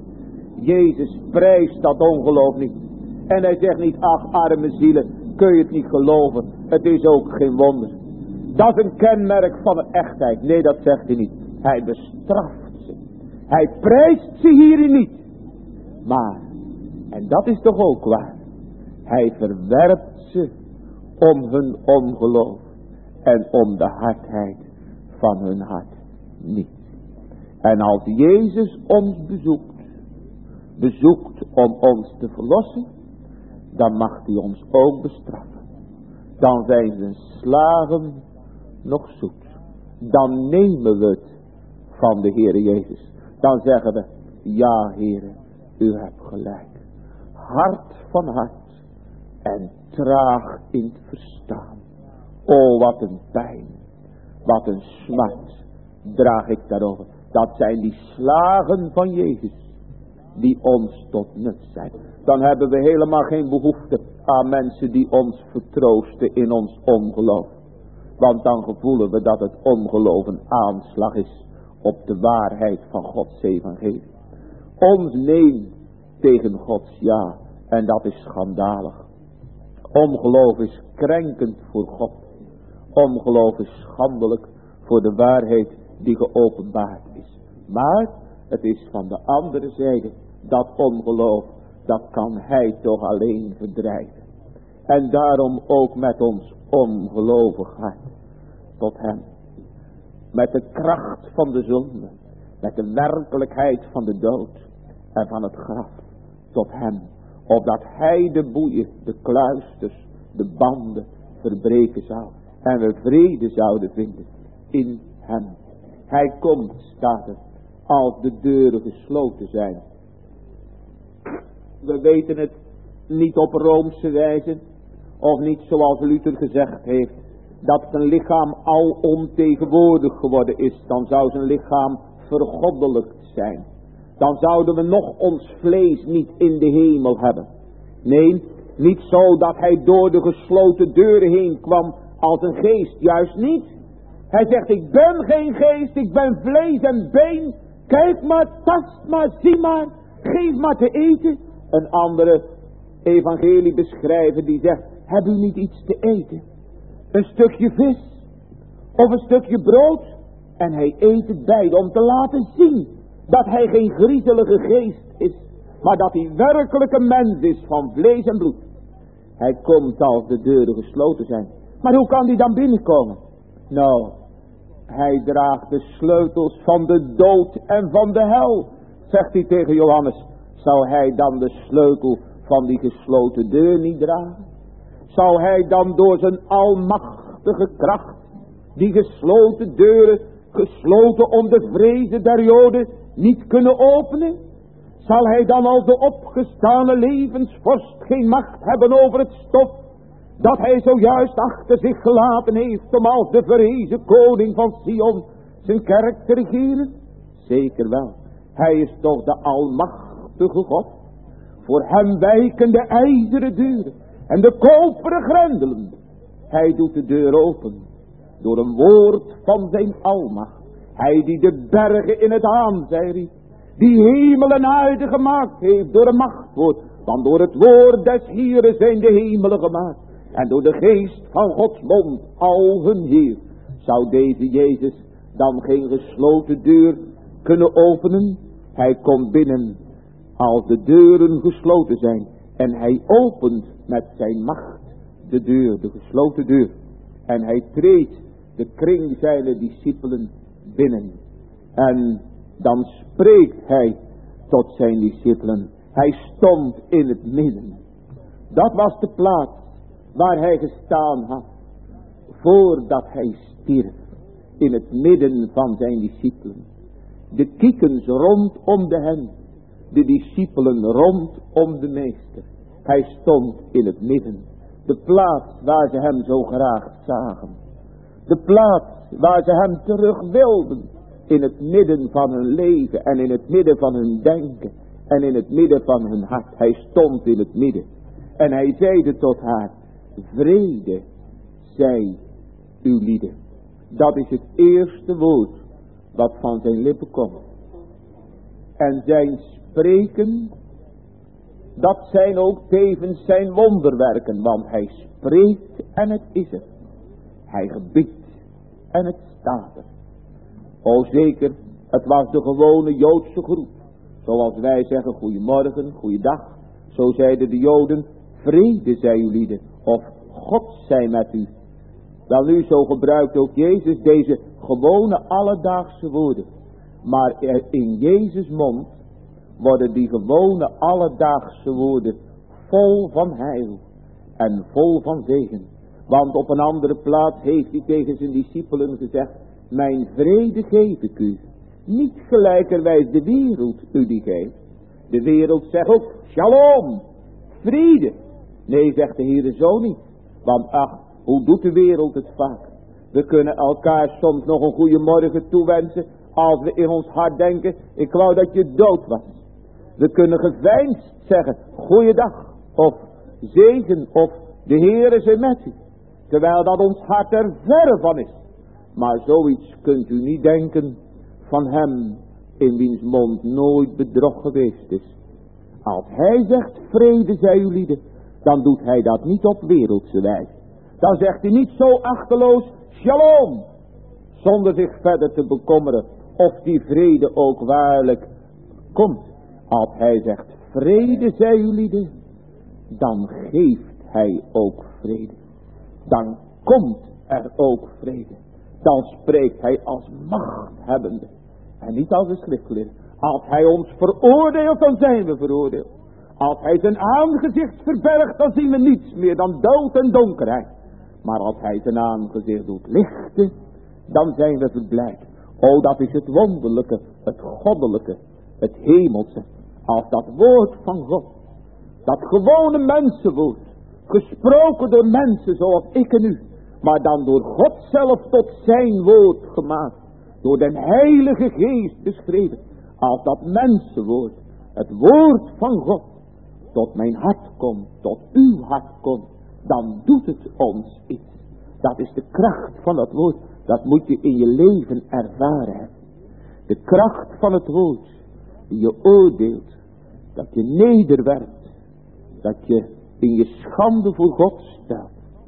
Speaker 1: Jezus prijst dat ongeloof niet. En hij zegt niet, ach arme zielen, kun je het niet geloven, het is ook geen wonder. Dat is een kenmerk van de echtheid. Nee, dat zegt hij niet. Hij bestraft ze. Hij prijst ze hierin niet. Maar, en dat is toch ook waar, hij verwerpt ze om hun ongeloof en om de hardheid van hun hart niet. En als Jezus ons bezoekt, bezoekt om ons te verlossen, dan mag hij ons ook bestraffen. Dan zijn zijn slagen nog zoet. Dan nemen we het van de Heere Jezus. Dan zeggen we, ja Heere, u hebt gelijk. Hart van hart en traag in het verstaan. O, wat een pijn, wat een smart draag ik daarover. Dat zijn die slagen van Jezus die ons tot nut zijn. Dan hebben we helemaal geen behoefte aan mensen die ons vertroosten in ons ongeloof. Want dan gevoelen we dat het ongeloof een aanslag is op de waarheid van Gods evangelie. Ons nee tegen Gods ja, en dat is schandalig. Ongeloof is krenkend voor God. Ongeloof is schandelijk voor de waarheid die geopenbaard is. Maar het is van de andere zijde dat ongeloof, dat kan hij toch alleen verdrijven. En daarom ook met ons ongelovig hart tot hem. Met de kracht van de zonde, met de werkelijkheid van de dood en van het graf tot hem. Opdat hij de boeien, de kluisters, de banden verbreken zou. En we vrede zouden vinden in hem. Hij komt, staat er, als de deuren gesloten zijn. We weten het niet op Roomse wijze, of niet zoals Luther gezegd heeft, dat zijn lichaam al ontegenwoordig geworden is. Dan zou zijn lichaam vergoddelijkt zijn. Dan zouden we nog ons vlees niet in de hemel hebben. Nee, niet zo dat hij door de gesloten deuren heen kwam als een geest, juist niet. Hij zegt, ik ben geen geest, ik ben vlees en been. Kijk maar, tast maar, zie maar, geef maar te eten. Een andere evangelie beschrijver die zegt, heb u niet iets te eten? Een stukje vis of een stukje brood? En hij eet het beide om te laten zien dat hij geen griezelige geest is, maar dat hij werkelijk een mens is van vlees en bloed. Hij komt als de deuren gesloten zijn. Maar hoe kan hij dan binnenkomen? Nou, hij draagt de sleutels van de dood en van de hel, zegt hij tegen Johannes. Zou hij dan de sleutel van die gesloten deur niet dragen? Zou hij dan door zijn almachtige kracht die gesloten deuren, gesloten om de vrezen der Joden, niet kunnen openen? Zal hij dan als de opgestane levensvorst geen macht hebben over het stof dat hij zojuist achter zich gelaten heeft om als de verhezen koning van Sion zijn kerk te regeren? Zeker wel. Hij is toch de almachtige God. Voor hem wijken de ijzeren deuren en de koperen grendelen. Hij doet de deur open door een woord van zijn almacht. Hij die de bergen in het aanzijn riep, die hemel en aarde gemaakt heeft door een machtwoord. Want door het woord des Hieren zijn de hemelen gemaakt. En door de geest van Gods mond al hun Heer. Zou deze Jezus dan geen gesloten deur kunnen openen? Hij komt binnen als de deuren gesloten zijn. En hij opent met zijn macht de deur, de gesloten deur. En hij treedt de kring zijner discipelen binnen. En dan spreekt hij tot zijn discipelen. Hij stond in het midden. Dat was de plaats waar hij gestaan had voordat hij stierf. In het midden van zijn discipelen. De kiekens rondom de hen. De discipelen rondom de meester. Hij stond in het midden. De plaats waar ze hem zo graag zagen. De plaats waar ze hem terug wilden. In het midden van hun leven en in het midden van hun denken. En in het midden van hun hart. Hij stond in het midden. En hij zeide tot haar, vrede zij uw lieden. Dat is het eerste woord wat van zijn lippen komt. En zijn spreken, dat zijn ook tevens zijn wonderwerken. Want hij spreekt en het is er. Hij gebiedt en het staat er. O zeker, het was de gewone Joodse groep. Zoals wij zeggen, goeiemorgen, goeiedag. Zo zeiden de Joden, vrede zij uw lieden. Of God zij met u. Wel nu, zo gebruikt ook Jezus deze gewone alledaagse woorden. Maar in Jezus' mond worden die gewone alledaagse woorden vol van heil en vol van zegen. Want op een andere plaats heeft hij tegen zijn discipelen gezegd: mijn vrede geef ik u, niet gelijkerwijs de wereld u die geeft. De wereld zegt ook shalom, vrede. Nee, zegt de Heere, zo niet. Want ach, hoe doet de wereld het vaak? We kunnen elkaar soms nog een goede morgen toewensen als we in ons hart denken: ik wou dat je dood was. We kunnen geveinsd zeggen: goeiedag, of zegen, of de Heere zij met u. Terwijl dat ons hart er verre van is. Maar zoiets kunt u niet denken van hem in wiens mond nooit bedrog geweest is. Als hij zegt vrede zij uw lieden, dan doet hij dat niet op wereldse wijze. Dan zegt hij niet zo achteloos shalom, zonder zich verder te bekommeren of die vrede ook waarlijk komt. Als hij zegt vrede zij uw lieden, dan geeft hij ook vrede. Dan komt er ook vrede. Dan spreekt hij als machthebbende en niet als een schriftgeleerde. Als hij ons veroordeelt, dan zijn we veroordeeld. Als hij zijn aangezicht verbergt, dan zien we niets meer dan dood en donkerheid. Maar als hij zijn aangezicht doet lichten, dan zijn we verblijd. O, dat is het wonderlijke, het goddelijke, het hemelse. Als dat woord van God, dat gewone mensenwoord, gesproken door mensen zoals ik en u, maar dan door God zelf tot zijn woord gemaakt, door den Heilige Geest beschreven. Als dat mensenwoord, het woord van God, tot mijn hart komt, tot uw hart komt, dan doet het ons iets. Dat is de kracht van dat woord. Dat moet je in je leven ervaren hebben. De kracht van het woord, die je oordeelt, dat je nederwerpt, dat je in je schande voor God stelt,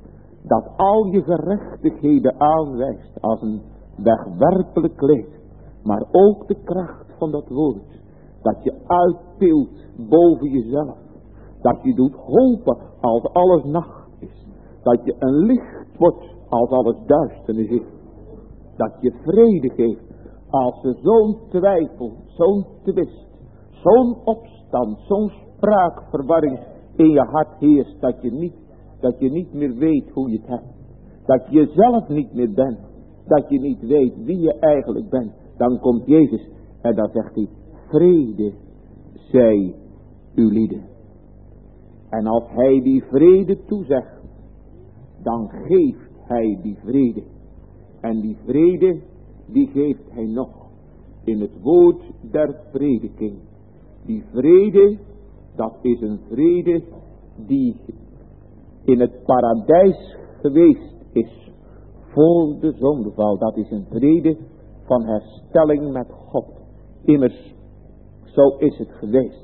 Speaker 1: dat al je gerechtigheden aanwijst als een wegwerpelijk kleed, maar ook de kracht van dat woord, dat je uittilt boven jezelf, dat je doet hopen als alles nacht is, dat je een licht wordt als alles duisternis is, dat je vrede geeft als er zo'n twijfel, zo'n twist, zo'n opstand, zo'n spraakverwarring in je hart heerst, dat je niet, dat je niet meer weet hoe je het hebt, dat je jezelf niet meer bent, dat je niet weet wie je eigenlijk bent. Dan komt Jezus en dan zegt hij: vrede zij uw lieden. En als hij die vrede toezegt, dan geeft hij die vrede. En die vrede, die geeft hij nog in het woord der prediking. Die vrede, dat is een vrede die in het paradijs geweest is voor de zondeval. Dat is een vrede van herstelling met God. Immers, zo is het geweest.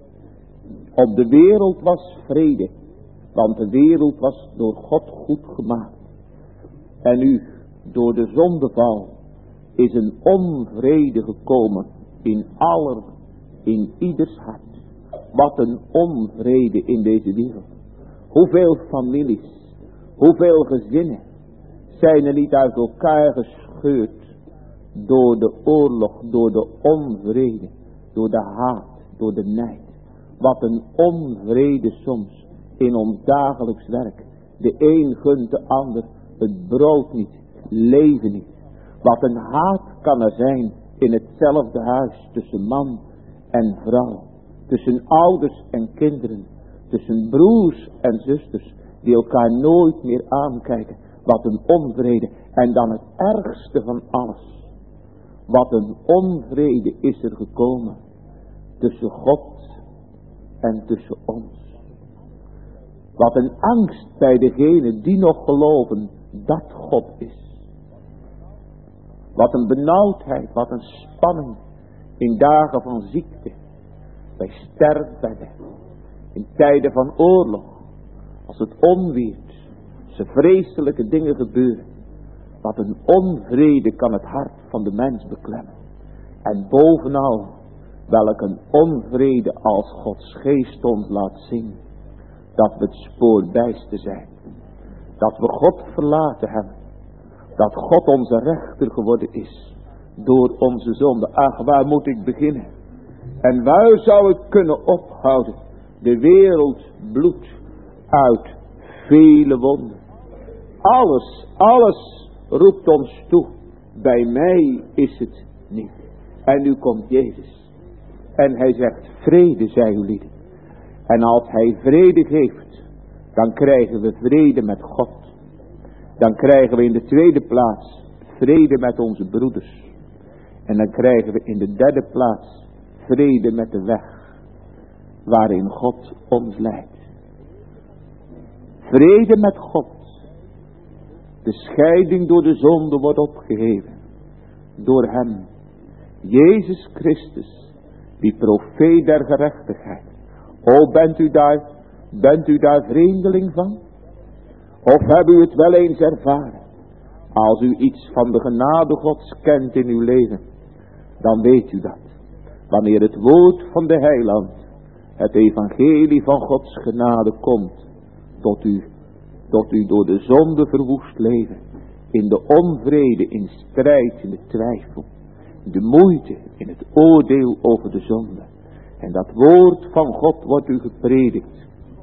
Speaker 1: Op de wereld was vrede, want de wereld was door God goed gemaakt. En nu, door de zondeval, is een onvrede gekomen in aller, in ieders hart. Wat een onvrede in deze wereld. Hoeveel families, hoeveel gezinnen zijn er niet uit elkaar gescheurd door de oorlog, door de onvrede, door de haat, door de nijd. Wat een onvrede soms in ons dagelijks werk. De een gunt de ander het brood niet, leven niet. Wat een haat kan er zijn in hetzelfde huis tussen man en vrouw. Tussen ouders en kinderen. Tussen broers en zusters die elkaar nooit meer aankijken. Wat een onvrede. En dan het ergste van alles. Wat een onvrede is er gekomen tussen God en tussen ons. Wat een angst bij degenen die nog geloven dat God is. Wat een benauwdheid, wat een spanning in dagen van ziekte, bij sterfbedden, in tijden van oorlog, als het onweert, als er vreselijke dingen gebeuren. Wat een onvrede kan het hart van de mens beklemmen. En bovenal, welk een onvrede als Gods geest ons laat zien, dat we het spoor bijster zijn. Dat we God verlaten hebben. Dat God onze rechter geworden is door onze zonde. Ach, waar moet ik beginnen? En waar zou het kunnen ophouden? De wereld bloedt uit vele wonden. Alles, alles roept ons toe. Bij mij is het niet. En nu komt Jezus. En hij zegt, vrede zij uw lieden. En als hij vrede geeft, dan krijgen we vrede met God. Dan krijgen we in de tweede plaats vrede met onze broeders. En dan krijgen we in de derde plaats vrede met de weg waarin God ons leidt. Vrede met God. De scheiding door de zonde wordt opgeheven. Door hem. Jezus Christus. Die profeet der gerechtigheid. O, bent u daar, bent u daar vreemdeling van? Of hebt u het wel eens ervaren? Als u iets van de genade Gods kent in uw leven, dan weet u dat. Wanneer het woord van de heiland, het evangelie van Gods genade komt, tot u, tot u door de zonde verwoest leven, in de onvrede, in strijd, in de twijfel, de moeite, in het oordeel over de zonde. En dat woord van God wordt u gepredikt.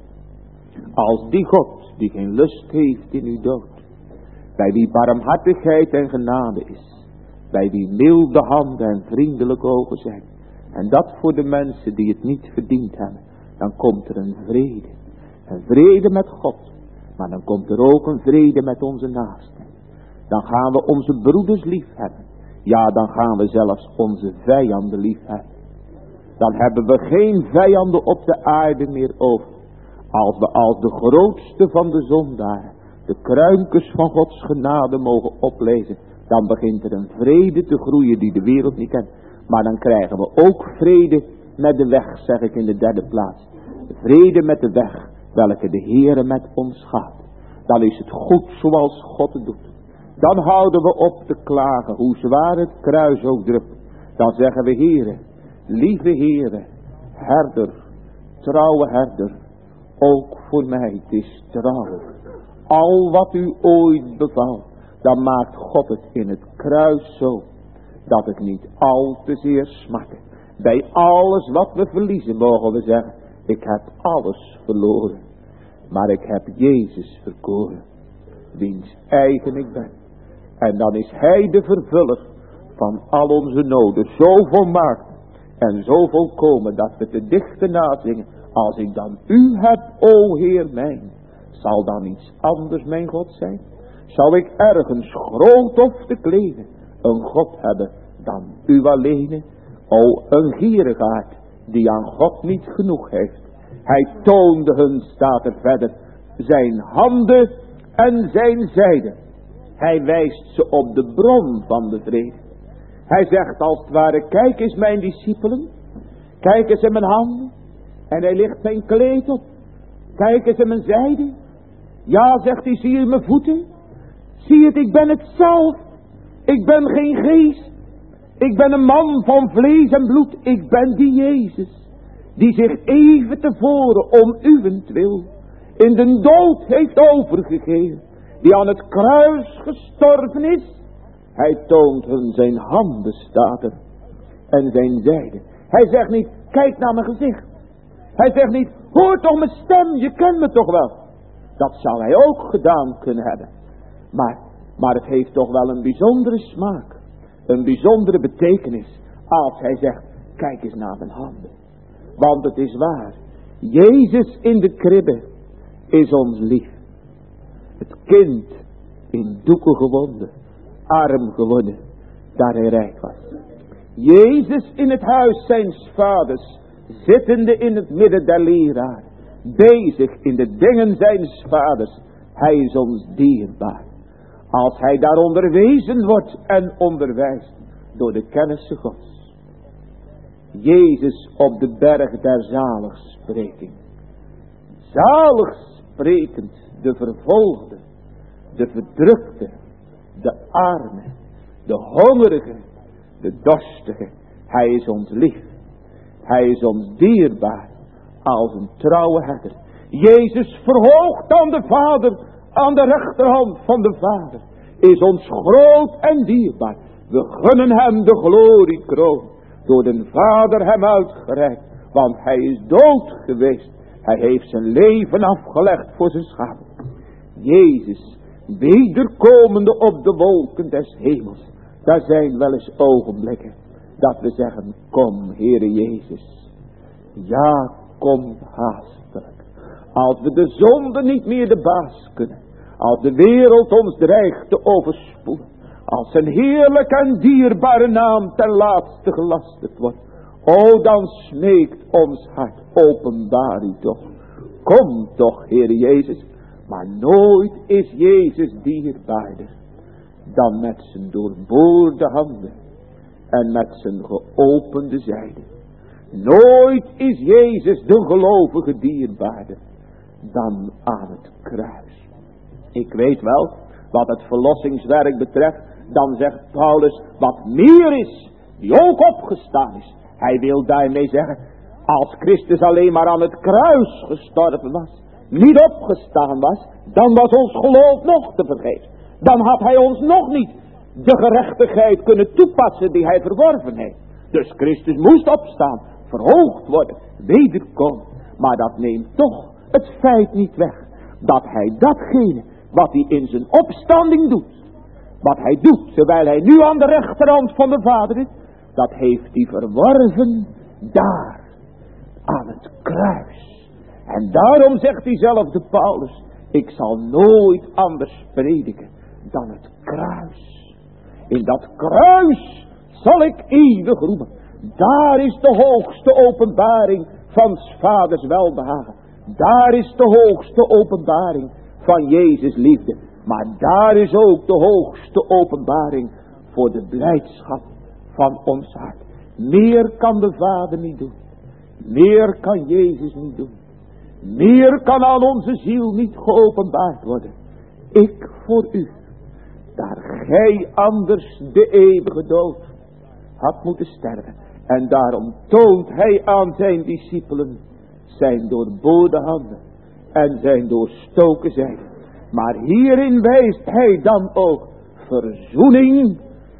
Speaker 1: Als die God, die geen lust heeft in uw dood, bij wie barmhartigheid en genade is, bij wie milde handen en vriendelijke ogen zijn, en dat voor de mensen die het niet verdiend hebben, dan komt er een vrede. Een vrede met God, maar dan komt er ook een vrede met onze naasten. Dan gaan we onze broeders lief hebben. Ja, dan gaan we zelfs onze vijanden lief hebben. Dan hebben we geen vijanden op de aarde meer over. Als we als de grootste van de zondaren de kruinkens van Gods genade mogen oplezen, dan begint er een vrede te groeien die de wereld niet kent. Maar dan krijgen we ook vrede met de weg, zeg ik in de derde plaats. Vrede met de weg, welke de Heere met ons gaat. Dan is het goed zoals God het doet. Dan houden we op te klagen, hoe zwaar het kruis ook drukt. Dan zeggen we, Heere, lieve Heere, herder, trouwe herder, ook voor mij, het is trouw. Al wat u ooit bevalt, dan maakt God het in het kruis zo, dat het niet al te zeer smart. Bij alles wat we verliezen, mogen we zeggen, ik heb alles verloren, maar ik heb Jezus verkoren, wiens eigen ik ben. En dan is hij de vervuller van al onze noden, zo volmaakt en zo volkomen, dat we te dichte nazingen. Als ik dan u heb, o Heer mijn, zal dan iets anders mijn God zijn? Zou ik ergens groot of te kleine een God hebben dan u alleen? O, een gierigaard die aan God niet genoeg heeft. Hij toonde hun, staat er verder, zijn handen en zijn zijde. Hij wijst ze op de bron van de vrede. Hij zegt als het ware, kijk eens mijn discipelen, kijk eens in mijn handen. En hij ligt zijn kleed op. Kijk eens in mijn zijde. Ja, zegt hij, zie je mijn voeten? Zie het, ik ben het zelf. Ik ben geen geest. Ik ben een man van vlees en bloed. Ik ben die Jezus, die zich even tevoren om uwentwil in de dood heeft overgegeven. Die aan het kruis gestorven is. Hij toont hun zijn handen, staat er. En zijn zijde. Hij zegt niet, kijk naar mijn gezicht. Hij zegt niet, hoor toch mijn stem, je kent me toch wel. Dat zou hij ook gedaan kunnen hebben. Maar, maar het heeft toch wel een bijzondere smaak. Een bijzondere betekenis. Als hij zegt, kijk eens naar mijn handen. Want het is waar. Jezus in de kribbe is ons lief. Het kind in doeken gewonden. Arm geworden. Daar hij rijk was. Jezus in het huis zijns vaders. Zittende in het midden der leraar. Bezig in de dingen zijns vaders. Hij is ons dierbaar. Als hij daar onderwezen wordt en onderwijst. Door de kennissen Gods. Jezus op de berg der zaligspreking. Zaligsprekend de vervolgde. De verdrukte. De arme. De hongerige. De dorstige. Hij is ons lief. Hij is ons dierbaar als een trouwe herder. Jezus verhoogd aan de Vader, aan de rechterhand van de Vader, is ons groot en dierbaar. We gunnen hem de gloriekroon door de Vader hem uitgereikt. Want hij is dood geweest. Hij heeft zijn leven afgelegd voor zijn schapen. Jezus, wederkomende op de wolken des hemels. Daar zijn wel eens ogenblikken dat we zeggen, kom Heere Jezus. Ja, kom haastelijk. Als we de zonde niet meer de baas kunnen. Als de wereld ons dreigt te overspoelen. Als zijn heerlijk en dierbare naam ten laatste gelasterd wordt. O, dan smeekt ons hart, openbaar u toch. Kom toch, Heere Jezus. Maar nooit is Jezus dierbaarder dan met zijn doorboorde handen en met zijn geopende zijde. Nooit is Jezus de gelovige dierbaarder dan aan het kruis. Ik weet wel, wat het verlossingswerk betreft, dan zegt Paulus, wat meer is, die ook opgestaan is. Hij wil daarmee zeggen, als Christus alleen maar aan het kruis gestorven was, niet opgestaan was, dan was ons geloof nog te vergeefs. Dan had hij ons nog niet de gerechtigheid kunnen toepassen die hij verworven heeft. Dus Christus moest opstaan, verhoogd worden, wederkomen. Maar dat neemt toch het feit niet weg dat hij datgene wat hij in zijn opstanding doet, wat hij doet terwijl hij nu aan de rechterhand van de Vader is, dat heeft hij verworven daar aan het kruis. En daarom zegt diezelfde Paulus, ik zal nooit anders prediken dan het kruis. In dat kruis zal ik eeuwig roemen. Daar is de hoogste openbaring van 's Vaders welbehagen. Daar is de hoogste openbaring van Jezus liefde. Maar daar is ook de hoogste openbaring voor de blijdschap van ons hart. Meer kan de Vader niet doen. Meer kan Jezus niet doen. Meer kan aan onze ziel niet geopenbaard worden. Ik voor u, daar gij anders de eeuwige dood had moeten sterven. En daarom toont hij aan zijn discipelen zijn doorboorde handen en zijn doorstoken zijde. Maar hierin wijst hij dan ook verzoening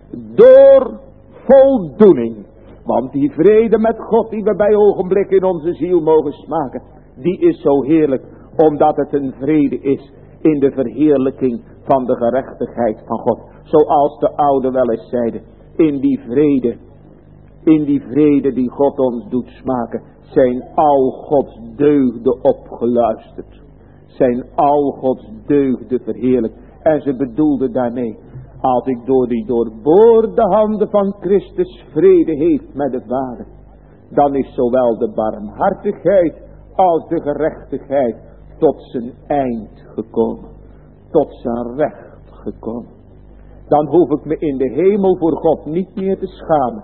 Speaker 1: door voldoening. Want die vrede met God die we bij ogenblik in onze ziel mogen smaken, die is zo heerlijk, omdat het een vrede is in de verheerlijking van de gerechtigheid van God. Zoals de oude wel eens zeiden, in die vrede, in die vrede die God ons doet smaken, zijn al Gods deugden opgeluisterd. Zijn al Gods deugden verheerlijk. En ze bedoelde daarmee, als ik door die doorboorde handen van Christus vrede heeft met de Vader, dan is zowel de barmhartigheid als de gerechtigheid tot zijn eind gekomen. Tot zijn recht gekomen. Dan hoef ik me in de hemel voor God niet meer te schamen.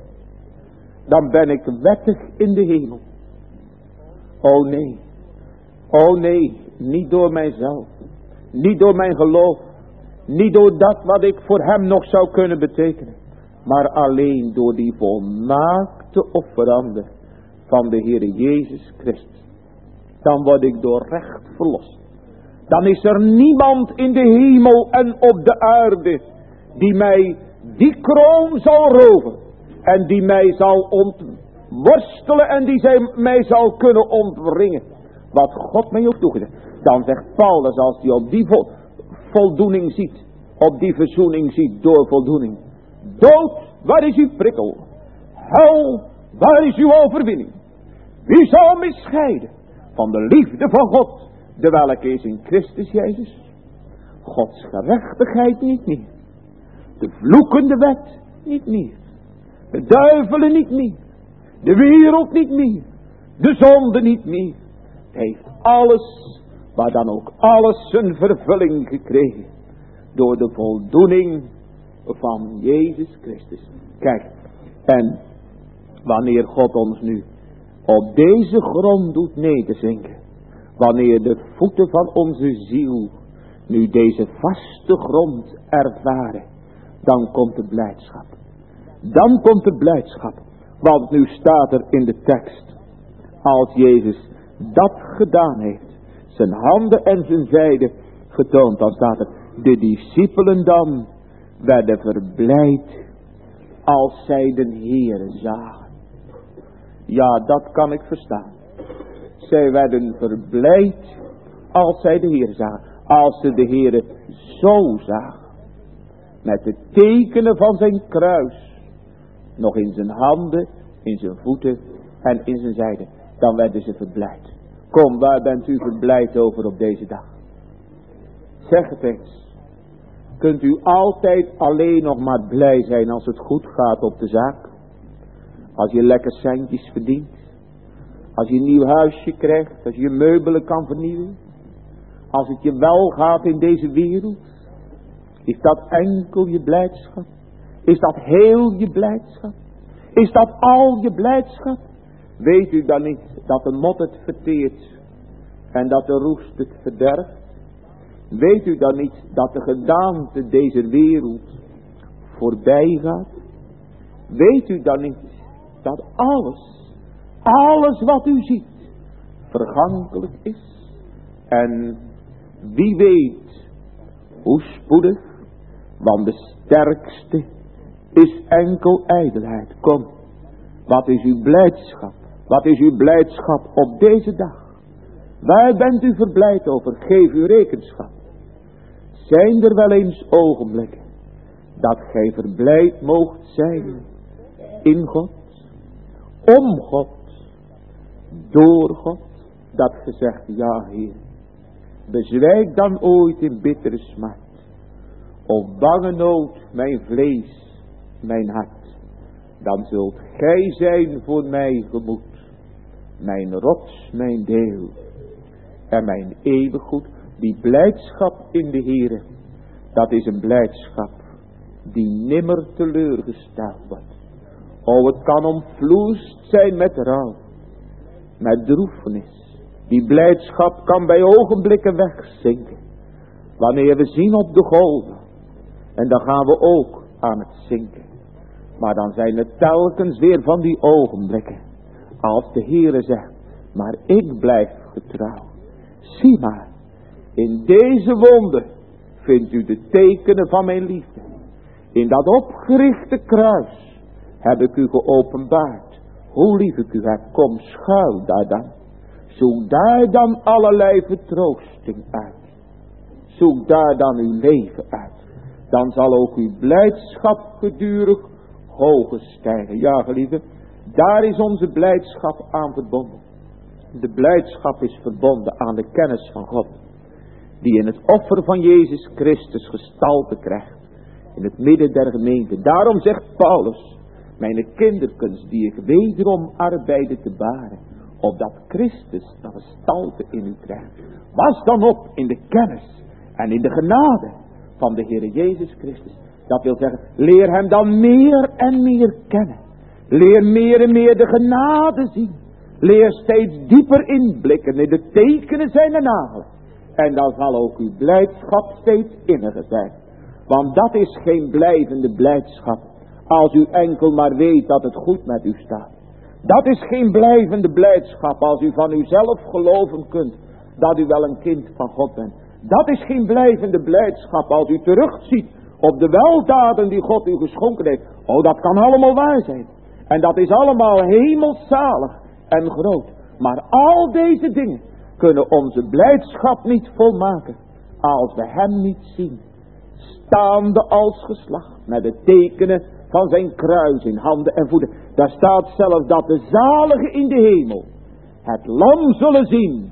Speaker 1: Dan ben ik wettig in de hemel. O nee. O nee. Niet door mijzelf. Niet door mijn geloof. Niet door dat wat ik voor hem nog zou kunnen betekenen. Maar alleen door die volmaakte offerande van de Heere Jezus Christus. Dan word ik door recht verlost. Dan is er niemand in de hemel en op de aarde die mij die kroon zal roven. En die mij zal ontworstelen en die zij mij zal kunnen ontwringen. Wat God mij ook toegezegd. Dan zegt Paulus, als hij op die vo voldoening ziet, op die verzoening ziet door voldoening. Dood, waar is uw prikkel? Hel, waar is uw overwinning? Wie zal mij scheiden van de liefde van God, de welke is in Christus Jezus? Gods gerechtigheid niet meer. De vloekende wet niet meer. De duivelen niet meer. De wereld niet meer. De zonde niet meer. Het heeft alles, maar dan ook alles zijn vervulling gekregen. Door de voldoening van Jezus Christus. Kijk, en wanneer God ons nu op deze grond doet nederzinken. Wanneer de voeten van onze ziel nu deze vaste grond ervaren. Dan komt de blijdschap. Dan komt de blijdschap. Want nu staat er in de tekst. Als Jezus dat gedaan heeft. Zijn handen en zijn zijde getoond. Dan staat er. De discipelen dan werden verblijd. als zij de Heere zagen. Ja, dat kan ik verstaan. Zij werden verblijd als zij de Heere zagen. Als ze de Heere zo zagen. Met de tekenen van zijn kruis. Nog in zijn handen, in zijn voeten en in zijn zijde. Dan werden ze verblijd. Kom, waar bent u verblijd over op deze dag? Zeg het eens. Kunt u altijd alleen nog maar blij zijn als het goed gaat op de zaak? Als je lekker centjes verdient? Als je een nieuw huisje krijgt? Als je je meubelen kan vernieuwen? Als het je wel gaat in deze wereld? Is dat enkel je blijdschap? Is dat heel je blijdschap? Is dat al je blijdschap? Weet u dan niet dat de mot het verteert en dat de roest het verderft? Weet u dan niet dat de gedaante deze wereld voorbij gaat? Weet u dan niet dat alles, alles wat u ziet, vergankelijk is? En wie weet hoe spoedig, want de sterkste is enkel ijdelheid. Kom, wat is uw blijdschap? Wat is uw blijdschap op deze dag? Waar bent u verblijd over? Geef uw rekenschap. Zijn er wel eens ogenblikken dat gij verblijd moogt zijn in God, om God, door God, dat ge zegt, ja Heer, bezwijk dan ooit in bittere smart, of bange nood mijn vlees, mijn hart, dan zult gij zijn voor mij gemoed, mijn rots, mijn deel, en mijn eeuwig goed. Die blijdschap in de Heere, dat is een blijdschap die nimmer teleurgesteld wordt. O, het kan omvloest zijn met rouw, met droefenis. Die blijdschap kan bij ogenblikken wegzinken. Wanneer we zien op de golven, en dan gaan we ook aan het zinken. Maar dan zijn het telkens weer van die ogenblikken, als de Heere zegt, maar ik blijf getrouw. Zie maar. In deze wonde vindt u de tekenen van mijn liefde. In dat opgerichte kruis heb ik u geopenbaard. Hoe lief ik u heb, kom schuil daar dan. Zoek daar dan allerlei vertroosting uit. Zoek daar dan uw leven uit. Dan zal ook uw blijdschap gedurig hoger stijgen. Ja, geliefde, daar is onze blijdschap aan verbonden. De blijdschap is verbonden aan de kennis van God, die in het offer van Jezus Christus gestalte krijgt, in het midden der gemeente. Daarom zegt Paulus, mijn kinderkens die ik wederom arbeide te baren, opdat Christus een gestalte in u krijgt. Was dan op in de kennis en in de genade van de Heer Jezus Christus. Dat wil zeggen, leer hem dan meer en meer kennen. Leer meer en meer de genade zien. Leer steeds dieper inblikken in de tekenen zijn nagelen. En dan zal ook uw blijdschap steeds inniger zijn. Want dat is geen blijvende blijdschap, als u enkel maar weet dat het goed met u staat. Dat is geen blijvende blijdschap, als u van uzelf geloven kunt dat u wel een kind van God bent. Dat is geen blijvende blijdschap, als u terugziet op de weldaden die God u geschonken heeft. Oh, dat kan allemaal waar zijn. En dat is allemaal hemelzalig en groot. Maar al deze dingen kunnen onze blijdschap niet volmaken, als we hem niet zien, staande als geslacht, met de tekenen van zijn kruis in handen en voeten. Daar staat zelfs dat de zaligen in de hemel het lam zullen zien,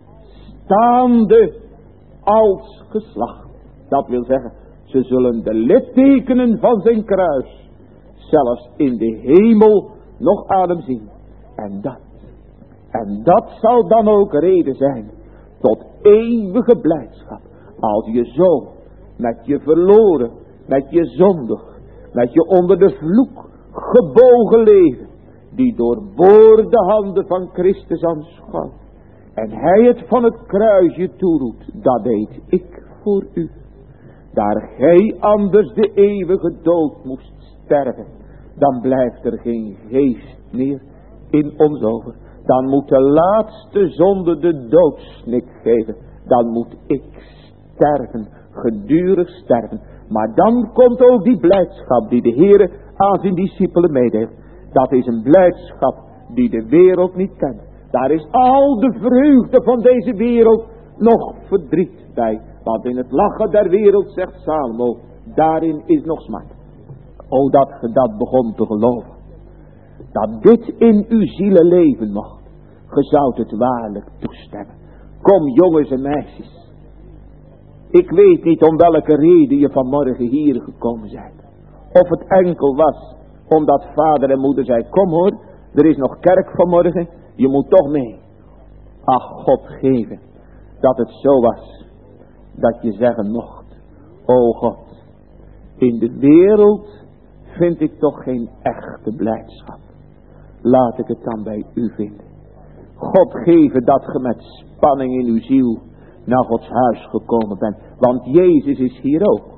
Speaker 1: staande als geslacht. Dat wil zeggen, ze zullen de littekenen van zijn kruis zelfs in de hemel nog aan hem zien. En dat, en dat zal dan ook reden zijn tot eeuwige blijdschap, als je zo met je verloren, met je zondig, met je onder de vloek gebogen leven, die doorboorde handen van Christus aanschouwt, en hij het van het kruisje toeroept, dat deed ik voor u. Daar gij anders de eeuwige dood moest sterven, dan blijft er geen geest meer in ons over. Dan moet de laatste zonde de doodsnik geven. Dan moet ik sterven, gedurig sterven. Maar dan komt ook die blijdschap die de Heere aan zijn discipelen meedeelt. Dat is een blijdschap die de wereld niet kent. Daar is al de vreugde van deze wereld nog verdriet bij. Want in het lachen der wereld, zegt Salomo, daarin is nog smart. O, dat ge dat begon te geloven. Dat dit in uw zielen leven mocht. Ge zoudt het waarlijk toestemmen. Kom jongens en meisjes. Ik weet niet om welke reden je vanmorgen hier gekomen bent. Of het enkel was omdat vader en moeder zei, kom hoor, er is nog kerk vanmorgen, je moet toch mee. Ach, God geven dat het zo was, dat je zeggen mocht, o God, in de wereld vind ik toch geen echte blijdschap. Laat ik het dan bij u vinden. God geven dat ge met spanning in uw ziel naar Gods huis gekomen bent. Want Jezus is hier ook.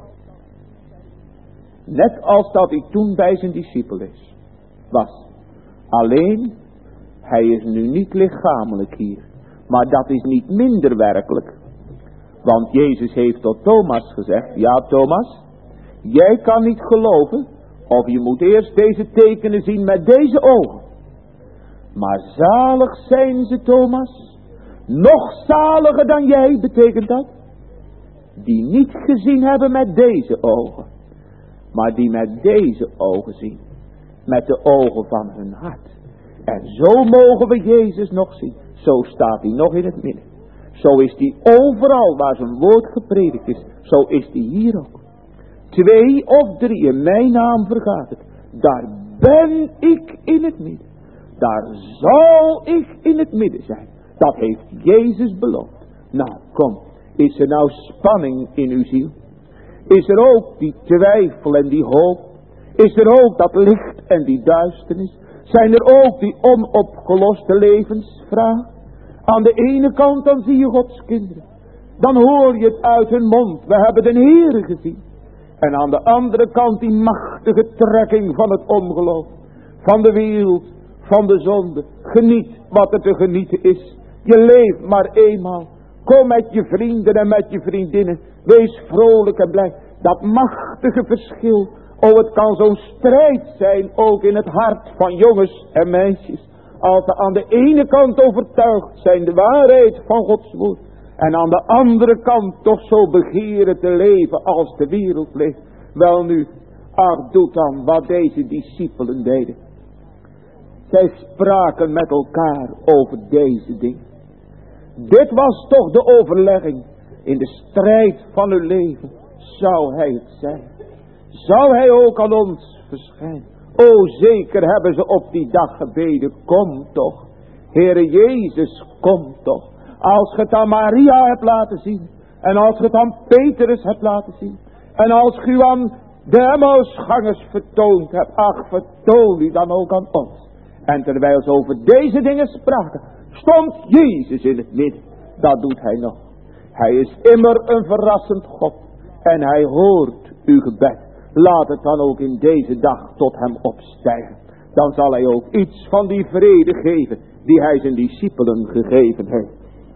Speaker 1: Net als dat hij toen bij zijn discipel is, was. Alleen, hij is nu niet lichamelijk hier. Maar dat is niet minder werkelijk. Want Jezus heeft tot Thomas gezegd, ja Thomas, jij kan niet geloven, of je moet eerst deze tekenen zien met deze ogen. Maar zalig zijn ze, Thomas, nog zaliger dan jij, betekent dat, die niet gezien hebben met deze ogen, maar die met deze ogen zien, met de ogen van hun hart. En zo mogen we Jezus nog zien. Zo staat hij nog in het midden. Zo is hij overal waar zijn woord gepredikt is. Zo is hij hier ook. Twee of drie in mijn naam vergaat het. Daar ben ik in het midden. Daar zal ik in het midden zijn. Dat heeft Jezus beloofd. Nou, kom. Is er nou spanning in uw ziel? Is er ook die twijfel en die hoop? Is er ook dat licht en die duisternis? Zijn er ook die onopgeloste levensvragen? Aan de ene kant dan zie je Gods kinderen. Dan hoor je het uit hun mond. We hebben de Heere gezien. En aan de andere kant die machtige trekking van het ongeloof. Van de wereld, van de zonde. Geniet wat er te genieten is. Je leeft maar eenmaal. Kom met je vrienden en met je vriendinnen. Wees vrolijk en blij. Dat machtige verschil. Oh, het kan zo'n strijd zijn, ook in het hart van jongens en meisjes. Als ze aan de ene kant overtuigd zijn de waarheid van Gods woord. En aan de andere kant toch zo begeren te leven als de wereld leeft. Wel nu, ach, doe dan wat deze discipelen deden. Zij spraken met elkaar over deze dingen. Dit was toch de overlegging in de strijd van hun leven. Zou hij het zijn? Zou hij ook aan ons verschijnen? O, zeker hebben ze op die dag gebeden. Kom toch. Heere Jezus, kom toch. Als je het aan Maria hebt laten zien. En als je het aan Petrus hebt laten zien. En als je u aan de Emmausgangers vertoond hebt. Ach, vertoon u dan ook aan ons. En terwijl ze over deze dingen spraken, stond Jezus in het midden. Dat doet hij nog. Hij is immer een verrassend God. En hij hoort uw gebed. Laat het dan ook in deze dag tot hem opstijgen. Dan zal hij ook iets van die vrede geven die hij zijn discipelen gegeven heeft.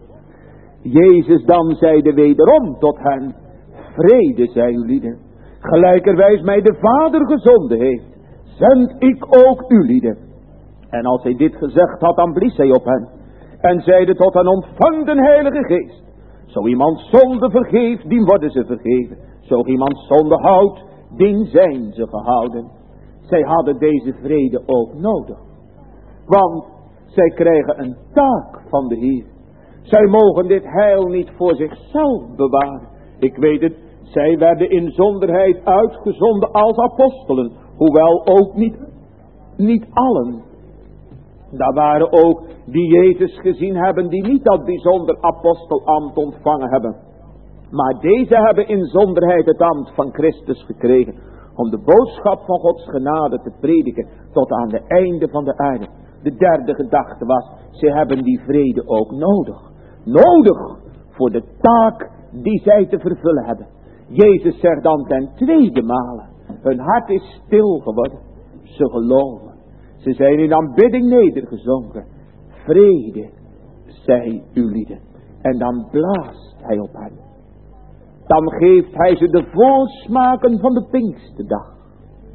Speaker 1: Jezus dan zeide wederom tot hen, vrede zij uw lieden. Gelijkerwijs mij de Vader gezonden heeft, zend ik ook uw lieden. En als hij dit gezegd had, dan blies hij op hen. En zeide tot hen, ontvang de Heilige Geest. Zo iemand zonde vergeeft, dien worden ze vergeven. Zo iemand zonde houdt, dien zijn ze gehouden. Zij hadden deze vrede ook nodig. Want zij krijgen een taak van de Heer. Zij mogen dit heil niet voor zichzelf bewaren. Ik weet het, zij werden in zonderheid uitgezonden als apostelen. Hoewel ook niet, niet allen. Daar waren ook die Jezus gezien hebben, die niet dat bijzonder apostelambt ontvangen hebben. Maar deze hebben in zonderheid het ambt van Christus gekregen. Om de boodschap van Gods genade te prediken tot aan de einde van de aarde. De derde gedachte was, ze hebben die vrede ook nodig. Nodig voor de taak die zij te vervullen hebben. Jezus zegt dan ten tweede male, hun hart is stil geworden. Ze geloven. Ze zijn in aanbidding nedergezonken. Vrede zij uw lieden. En dan blaast hij op hen. Dan geeft hij ze de voorsmaken van de Pinksterdag.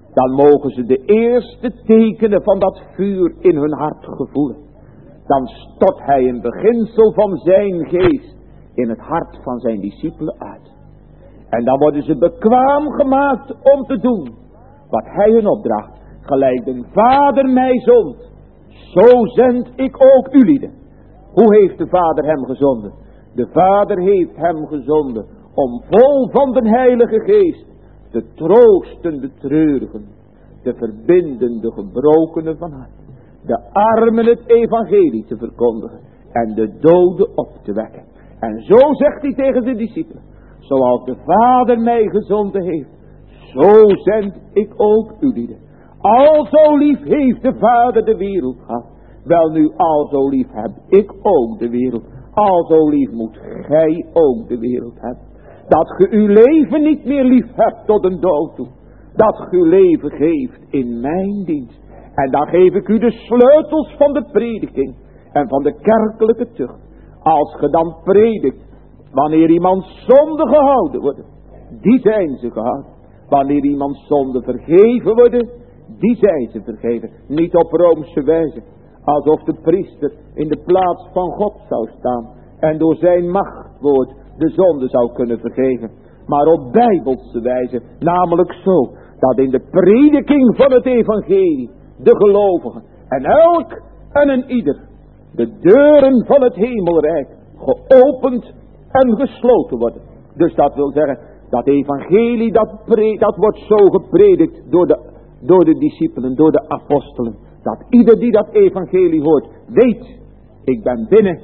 Speaker 1: dan mogen ze de eerste tekenen van dat vuur in hun hart gevoelen. Dan stort hij een beginsel van zijn geest in het hart van zijn discipelen uit. En dan worden ze bekwaam gemaakt om te doen wat hij hun opdraagt. Gelijk de Vader mij zond, zo zend ik ook u lieden. Hoe heeft de Vader hem gezonden? De Vader heeft hem gezonden om vol van de Heilige Geest te troosten de treurigen, te verbinden de gebrokenen van hart, de armen het evangelie te verkondigen en de doden op te wekken. En zo zegt hij tegen zijn discipelen: zoals de Vader mij gezonden heeft, zo zend ik ook u lieden. Alzo lief heeft de Vader de wereld gehad. Wel nu, alzo lief heb ik ook de wereld. Alzo lief moet gij ook de wereld hebben. Dat ge uw leven niet meer lief hebt tot een dood toe. Dat ge uw leven geeft in mijn dienst. En dan geef ik u de sleutels van de prediking en van de kerkelijke tucht. Als ge dan predikt, wanneer iemand zonde gehouden wordt, die zijn ze gehouden. Wanneer iemand zonde vergeven worden, die zijn ze vergeven. Niet op Roomse wijze, alsof de priester in de plaats van God zou staan en door zijn machtwoord de zonde zou kunnen vergeven. Maar op bijbelse wijze, namelijk zo, dat in de prediking van het evangelie de gelovigen en elk en een ieder de deuren van het hemelrijk geopend en gesloten worden. Dus dat wil zeggen, dat evangelie dat, pre, dat wordt zo gepredikt door de, door de discipelen, door de apostelen. Dat ieder die dat evangelie hoort, weet, ik ben binnen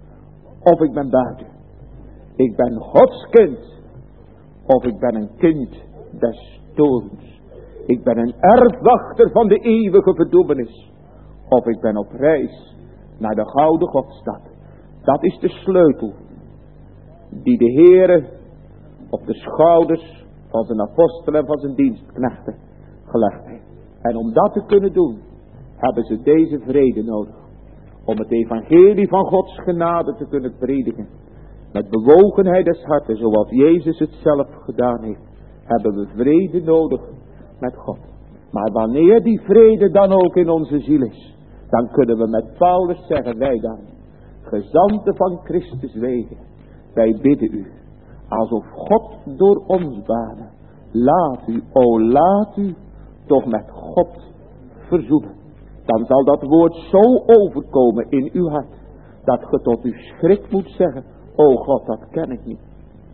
Speaker 1: of ik ben buiten. Ik ben Gods kind of ik ben een kind des toorns. Ik ben een erfwachter van de eeuwige verdoemenis of ik ben op reis naar de gouden Godstad. Dat is de sleutel die de Heere op de schouders van zijn apostelen en van zijn dienstknechten gelegd heeft. En om dat te kunnen doen, hebben ze deze vrede nodig. Om het evangelie van Gods genade te kunnen prediken. Met bewogenheid des harten, zoals Jezus het zelf gedaan heeft, hebben we vrede nodig met God. Maar wanneer die vrede dan ook in onze ziel is, dan kunnen we met Paulus zeggen, wij dan, gezanten van Christus wegen, wij bidden u, alsof God door ons banen, laat u, o laat u, toch met God verzoenen. Dan zal dat woord zo overkomen in uw hart, dat ge tot uw schrik moet zeggen, o God, dat ken ik niet.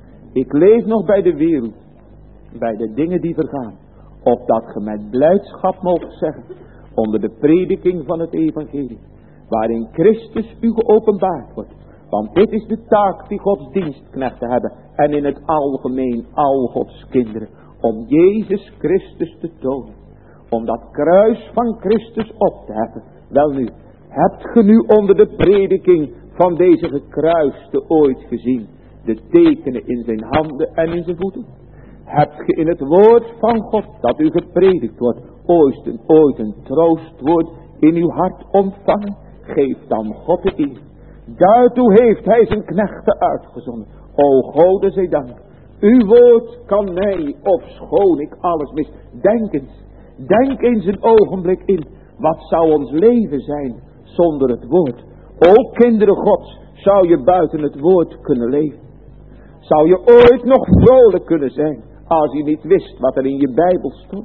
Speaker 1: Ik leef nog bij de wereld, bij de dingen die vergaan. Of dat ge met blijdschap moogt zeggen, onder de prediking van het evangelie, waarin Christus u geopenbaard wordt. Want dit is de taak die Gods dienstknechten hebben, en in het algemeen al Gods kinderen, om Jezus Christus te tonen. Om dat kruis van Christus op te heffen. Wel nu, hebt ge nu onder de prediking van deze gekruiste ooit gezien de tekenen in zijn handen en in zijn voeten? Hebt ge in het woord van God dat u gepredikt wordt ooit een, ooit een troostwoord in uw hart ontvangen? Geef dan God de eer. Daartoe heeft hij zijn knechten uitgezonden. O Gode zij dank. Uw woord kan mij, ofschoon ik alles mis. Denk eens, denk eens een ogenblik in. Wat zou ons leven zijn zonder het woord? O kinderen Gods, zou je buiten het woord kunnen leven? Zou je ooit nog vrolijk kunnen zijn als je niet wist wat er in je Bijbel stond?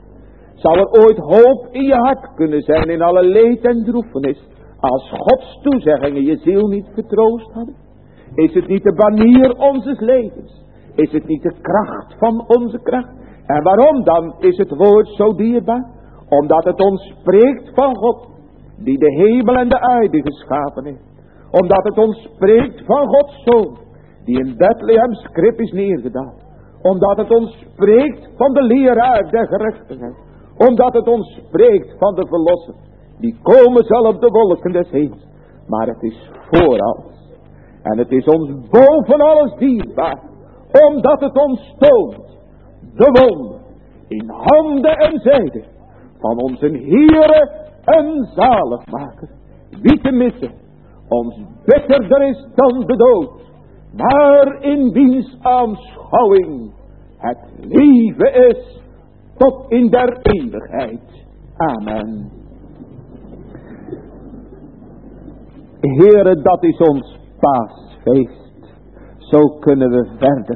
Speaker 1: Zou er ooit hoop in je hart kunnen zijn in alle leed en droefenis, als Gods toezeggingen je ziel niet vertroost hadden? Is het niet de banier onzes levens? Is het niet de kracht van onze kracht? En waarom dan is het woord zo dierbaar? Omdat het ons spreekt van God, die de hemel en de aarde geschapen heeft. Omdat het ons spreekt van Gods Zoon, die in Bethlehems krib is neergedaald. Omdat het ons spreekt van de leraar der gerechtigheid. Omdat het ons spreekt van de verlosser, die komen zal op de wolken des hemels. Maar het is voor alles. En het is ons boven alles dierbaar. Omdat het ons toont de wonder in handen en zijde van onze Heere en Zaligmaker. Wie te missen ons bitterder is dan de dood, maar in wiens aanschouwing het leven is tot in der eeuwigheid. Amen. Heere, dat is ons paasfeest. Zo kunnen we verder.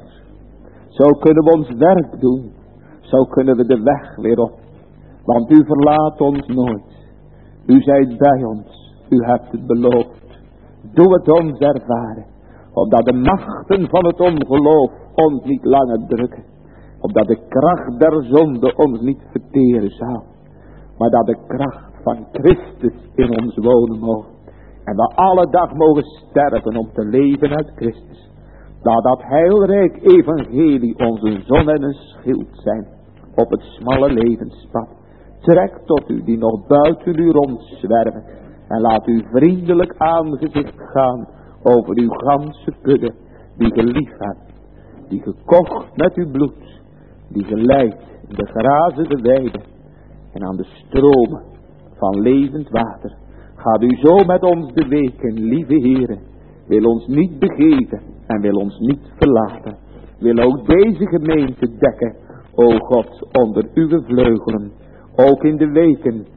Speaker 1: Zo kunnen we ons werk doen. Zo kunnen we de weg weer op. Want u verlaat ons nooit. U zijt bij ons. U hebt het beloofd. Doe het ons ervaren. Opdat de machten van het ongeloof ons niet langer drukken. Opdat de kracht der zonde ons niet verteren zou. Maar dat de kracht van Christus in ons wonen mogen. En we alle dag mogen sterven om te leven uit Christus. Dat dat heilrijk evangelie onze zon en een schild zijn. Op het smalle levenspad. Trek tot u die nog buiten u rondzwerven. En laat uw vriendelijk aangezicht gaan over uw ganse kudde. Die ge lief hebt. Die gekocht met uw bloed. Die geleidt in de grazige weide. En aan de stromen van levend water. Gaat u zo met ons de weken, lieve Heere. Wil ons niet begeven en wil ons niet verlaten. Wil ook deze gemeente dekken, o God, onder uw vleugelen. Ook in de weken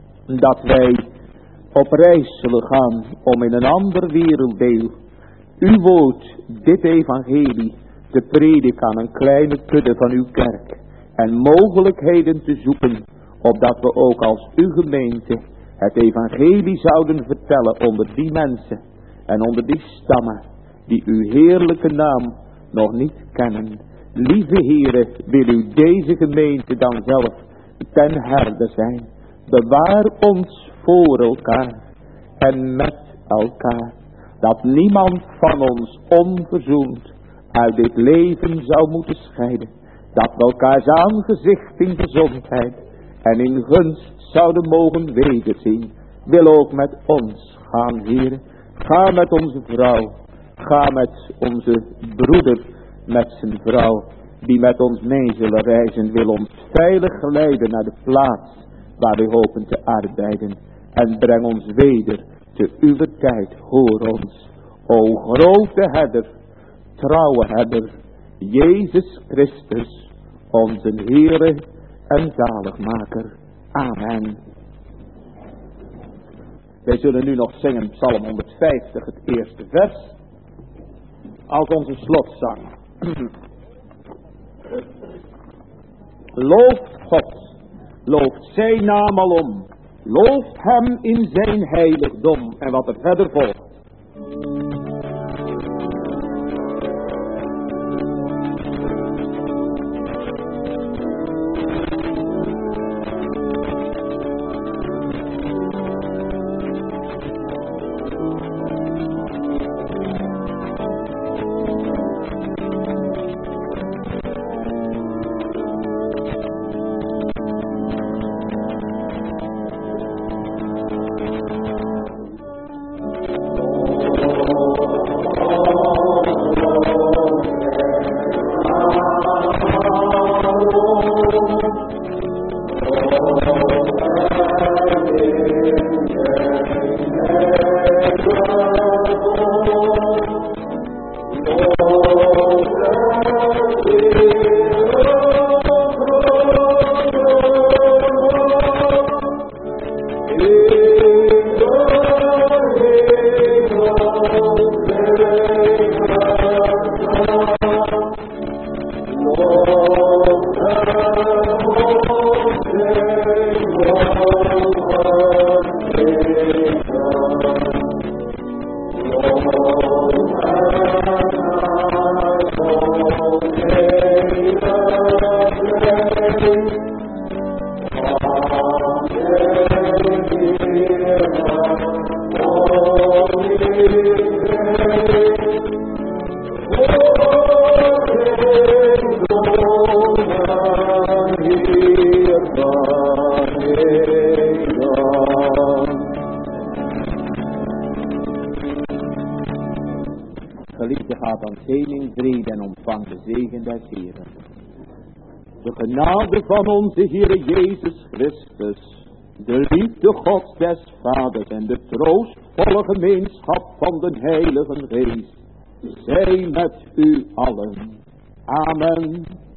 Speaker 1: dat wij op reis zullen gaan om in een ander werelddeel uw woord, dit evangelie, te prediken aan een kleine kudde van uw kerk. En mogelijkheden te zoeken, opdat we ook als uw gemeente het evangelie zouden vertellen onder die mensen en onder die stammen die uw heerlijke naam nog niet kennen. Lieve Heere, wil u deze gemeente dan zelf ten herde zijn. Bewaar ons voor elkaar en met elkaar. Dat niemand van ons onverzoend uit dit leven zou moeten scheiden. Dat we elkaars aangezicht in gezondheid en in gunst zouden mogen wederzien. Wil ook met ons gaan, Heere. Ga met onze vrouw. Ga met onze broeder, met zijn vrouw. Die met ons mee zullen reizen. Wil ons veilig geleiden naar de plaats waar we hopen te arbeiden. En breng ons weder te uw tijd. Hoor ons, o grote herder, trouwe herder, Jezus Christus, onze Heere en zaligmaker. Amen. Wij zullen nu nog zingen Psalm honderdvijftig, het eerste vers, als onze slotzang. Looft God, looft zijn naam alom, looft hem in zijn heiligdom. En wat er verder volgt. De genade van onze Heere Jezus Christus, de liefde Gods des Vaders en de troostvolle gemeenschap van de Heilige Geest, zij met u allen. Amen.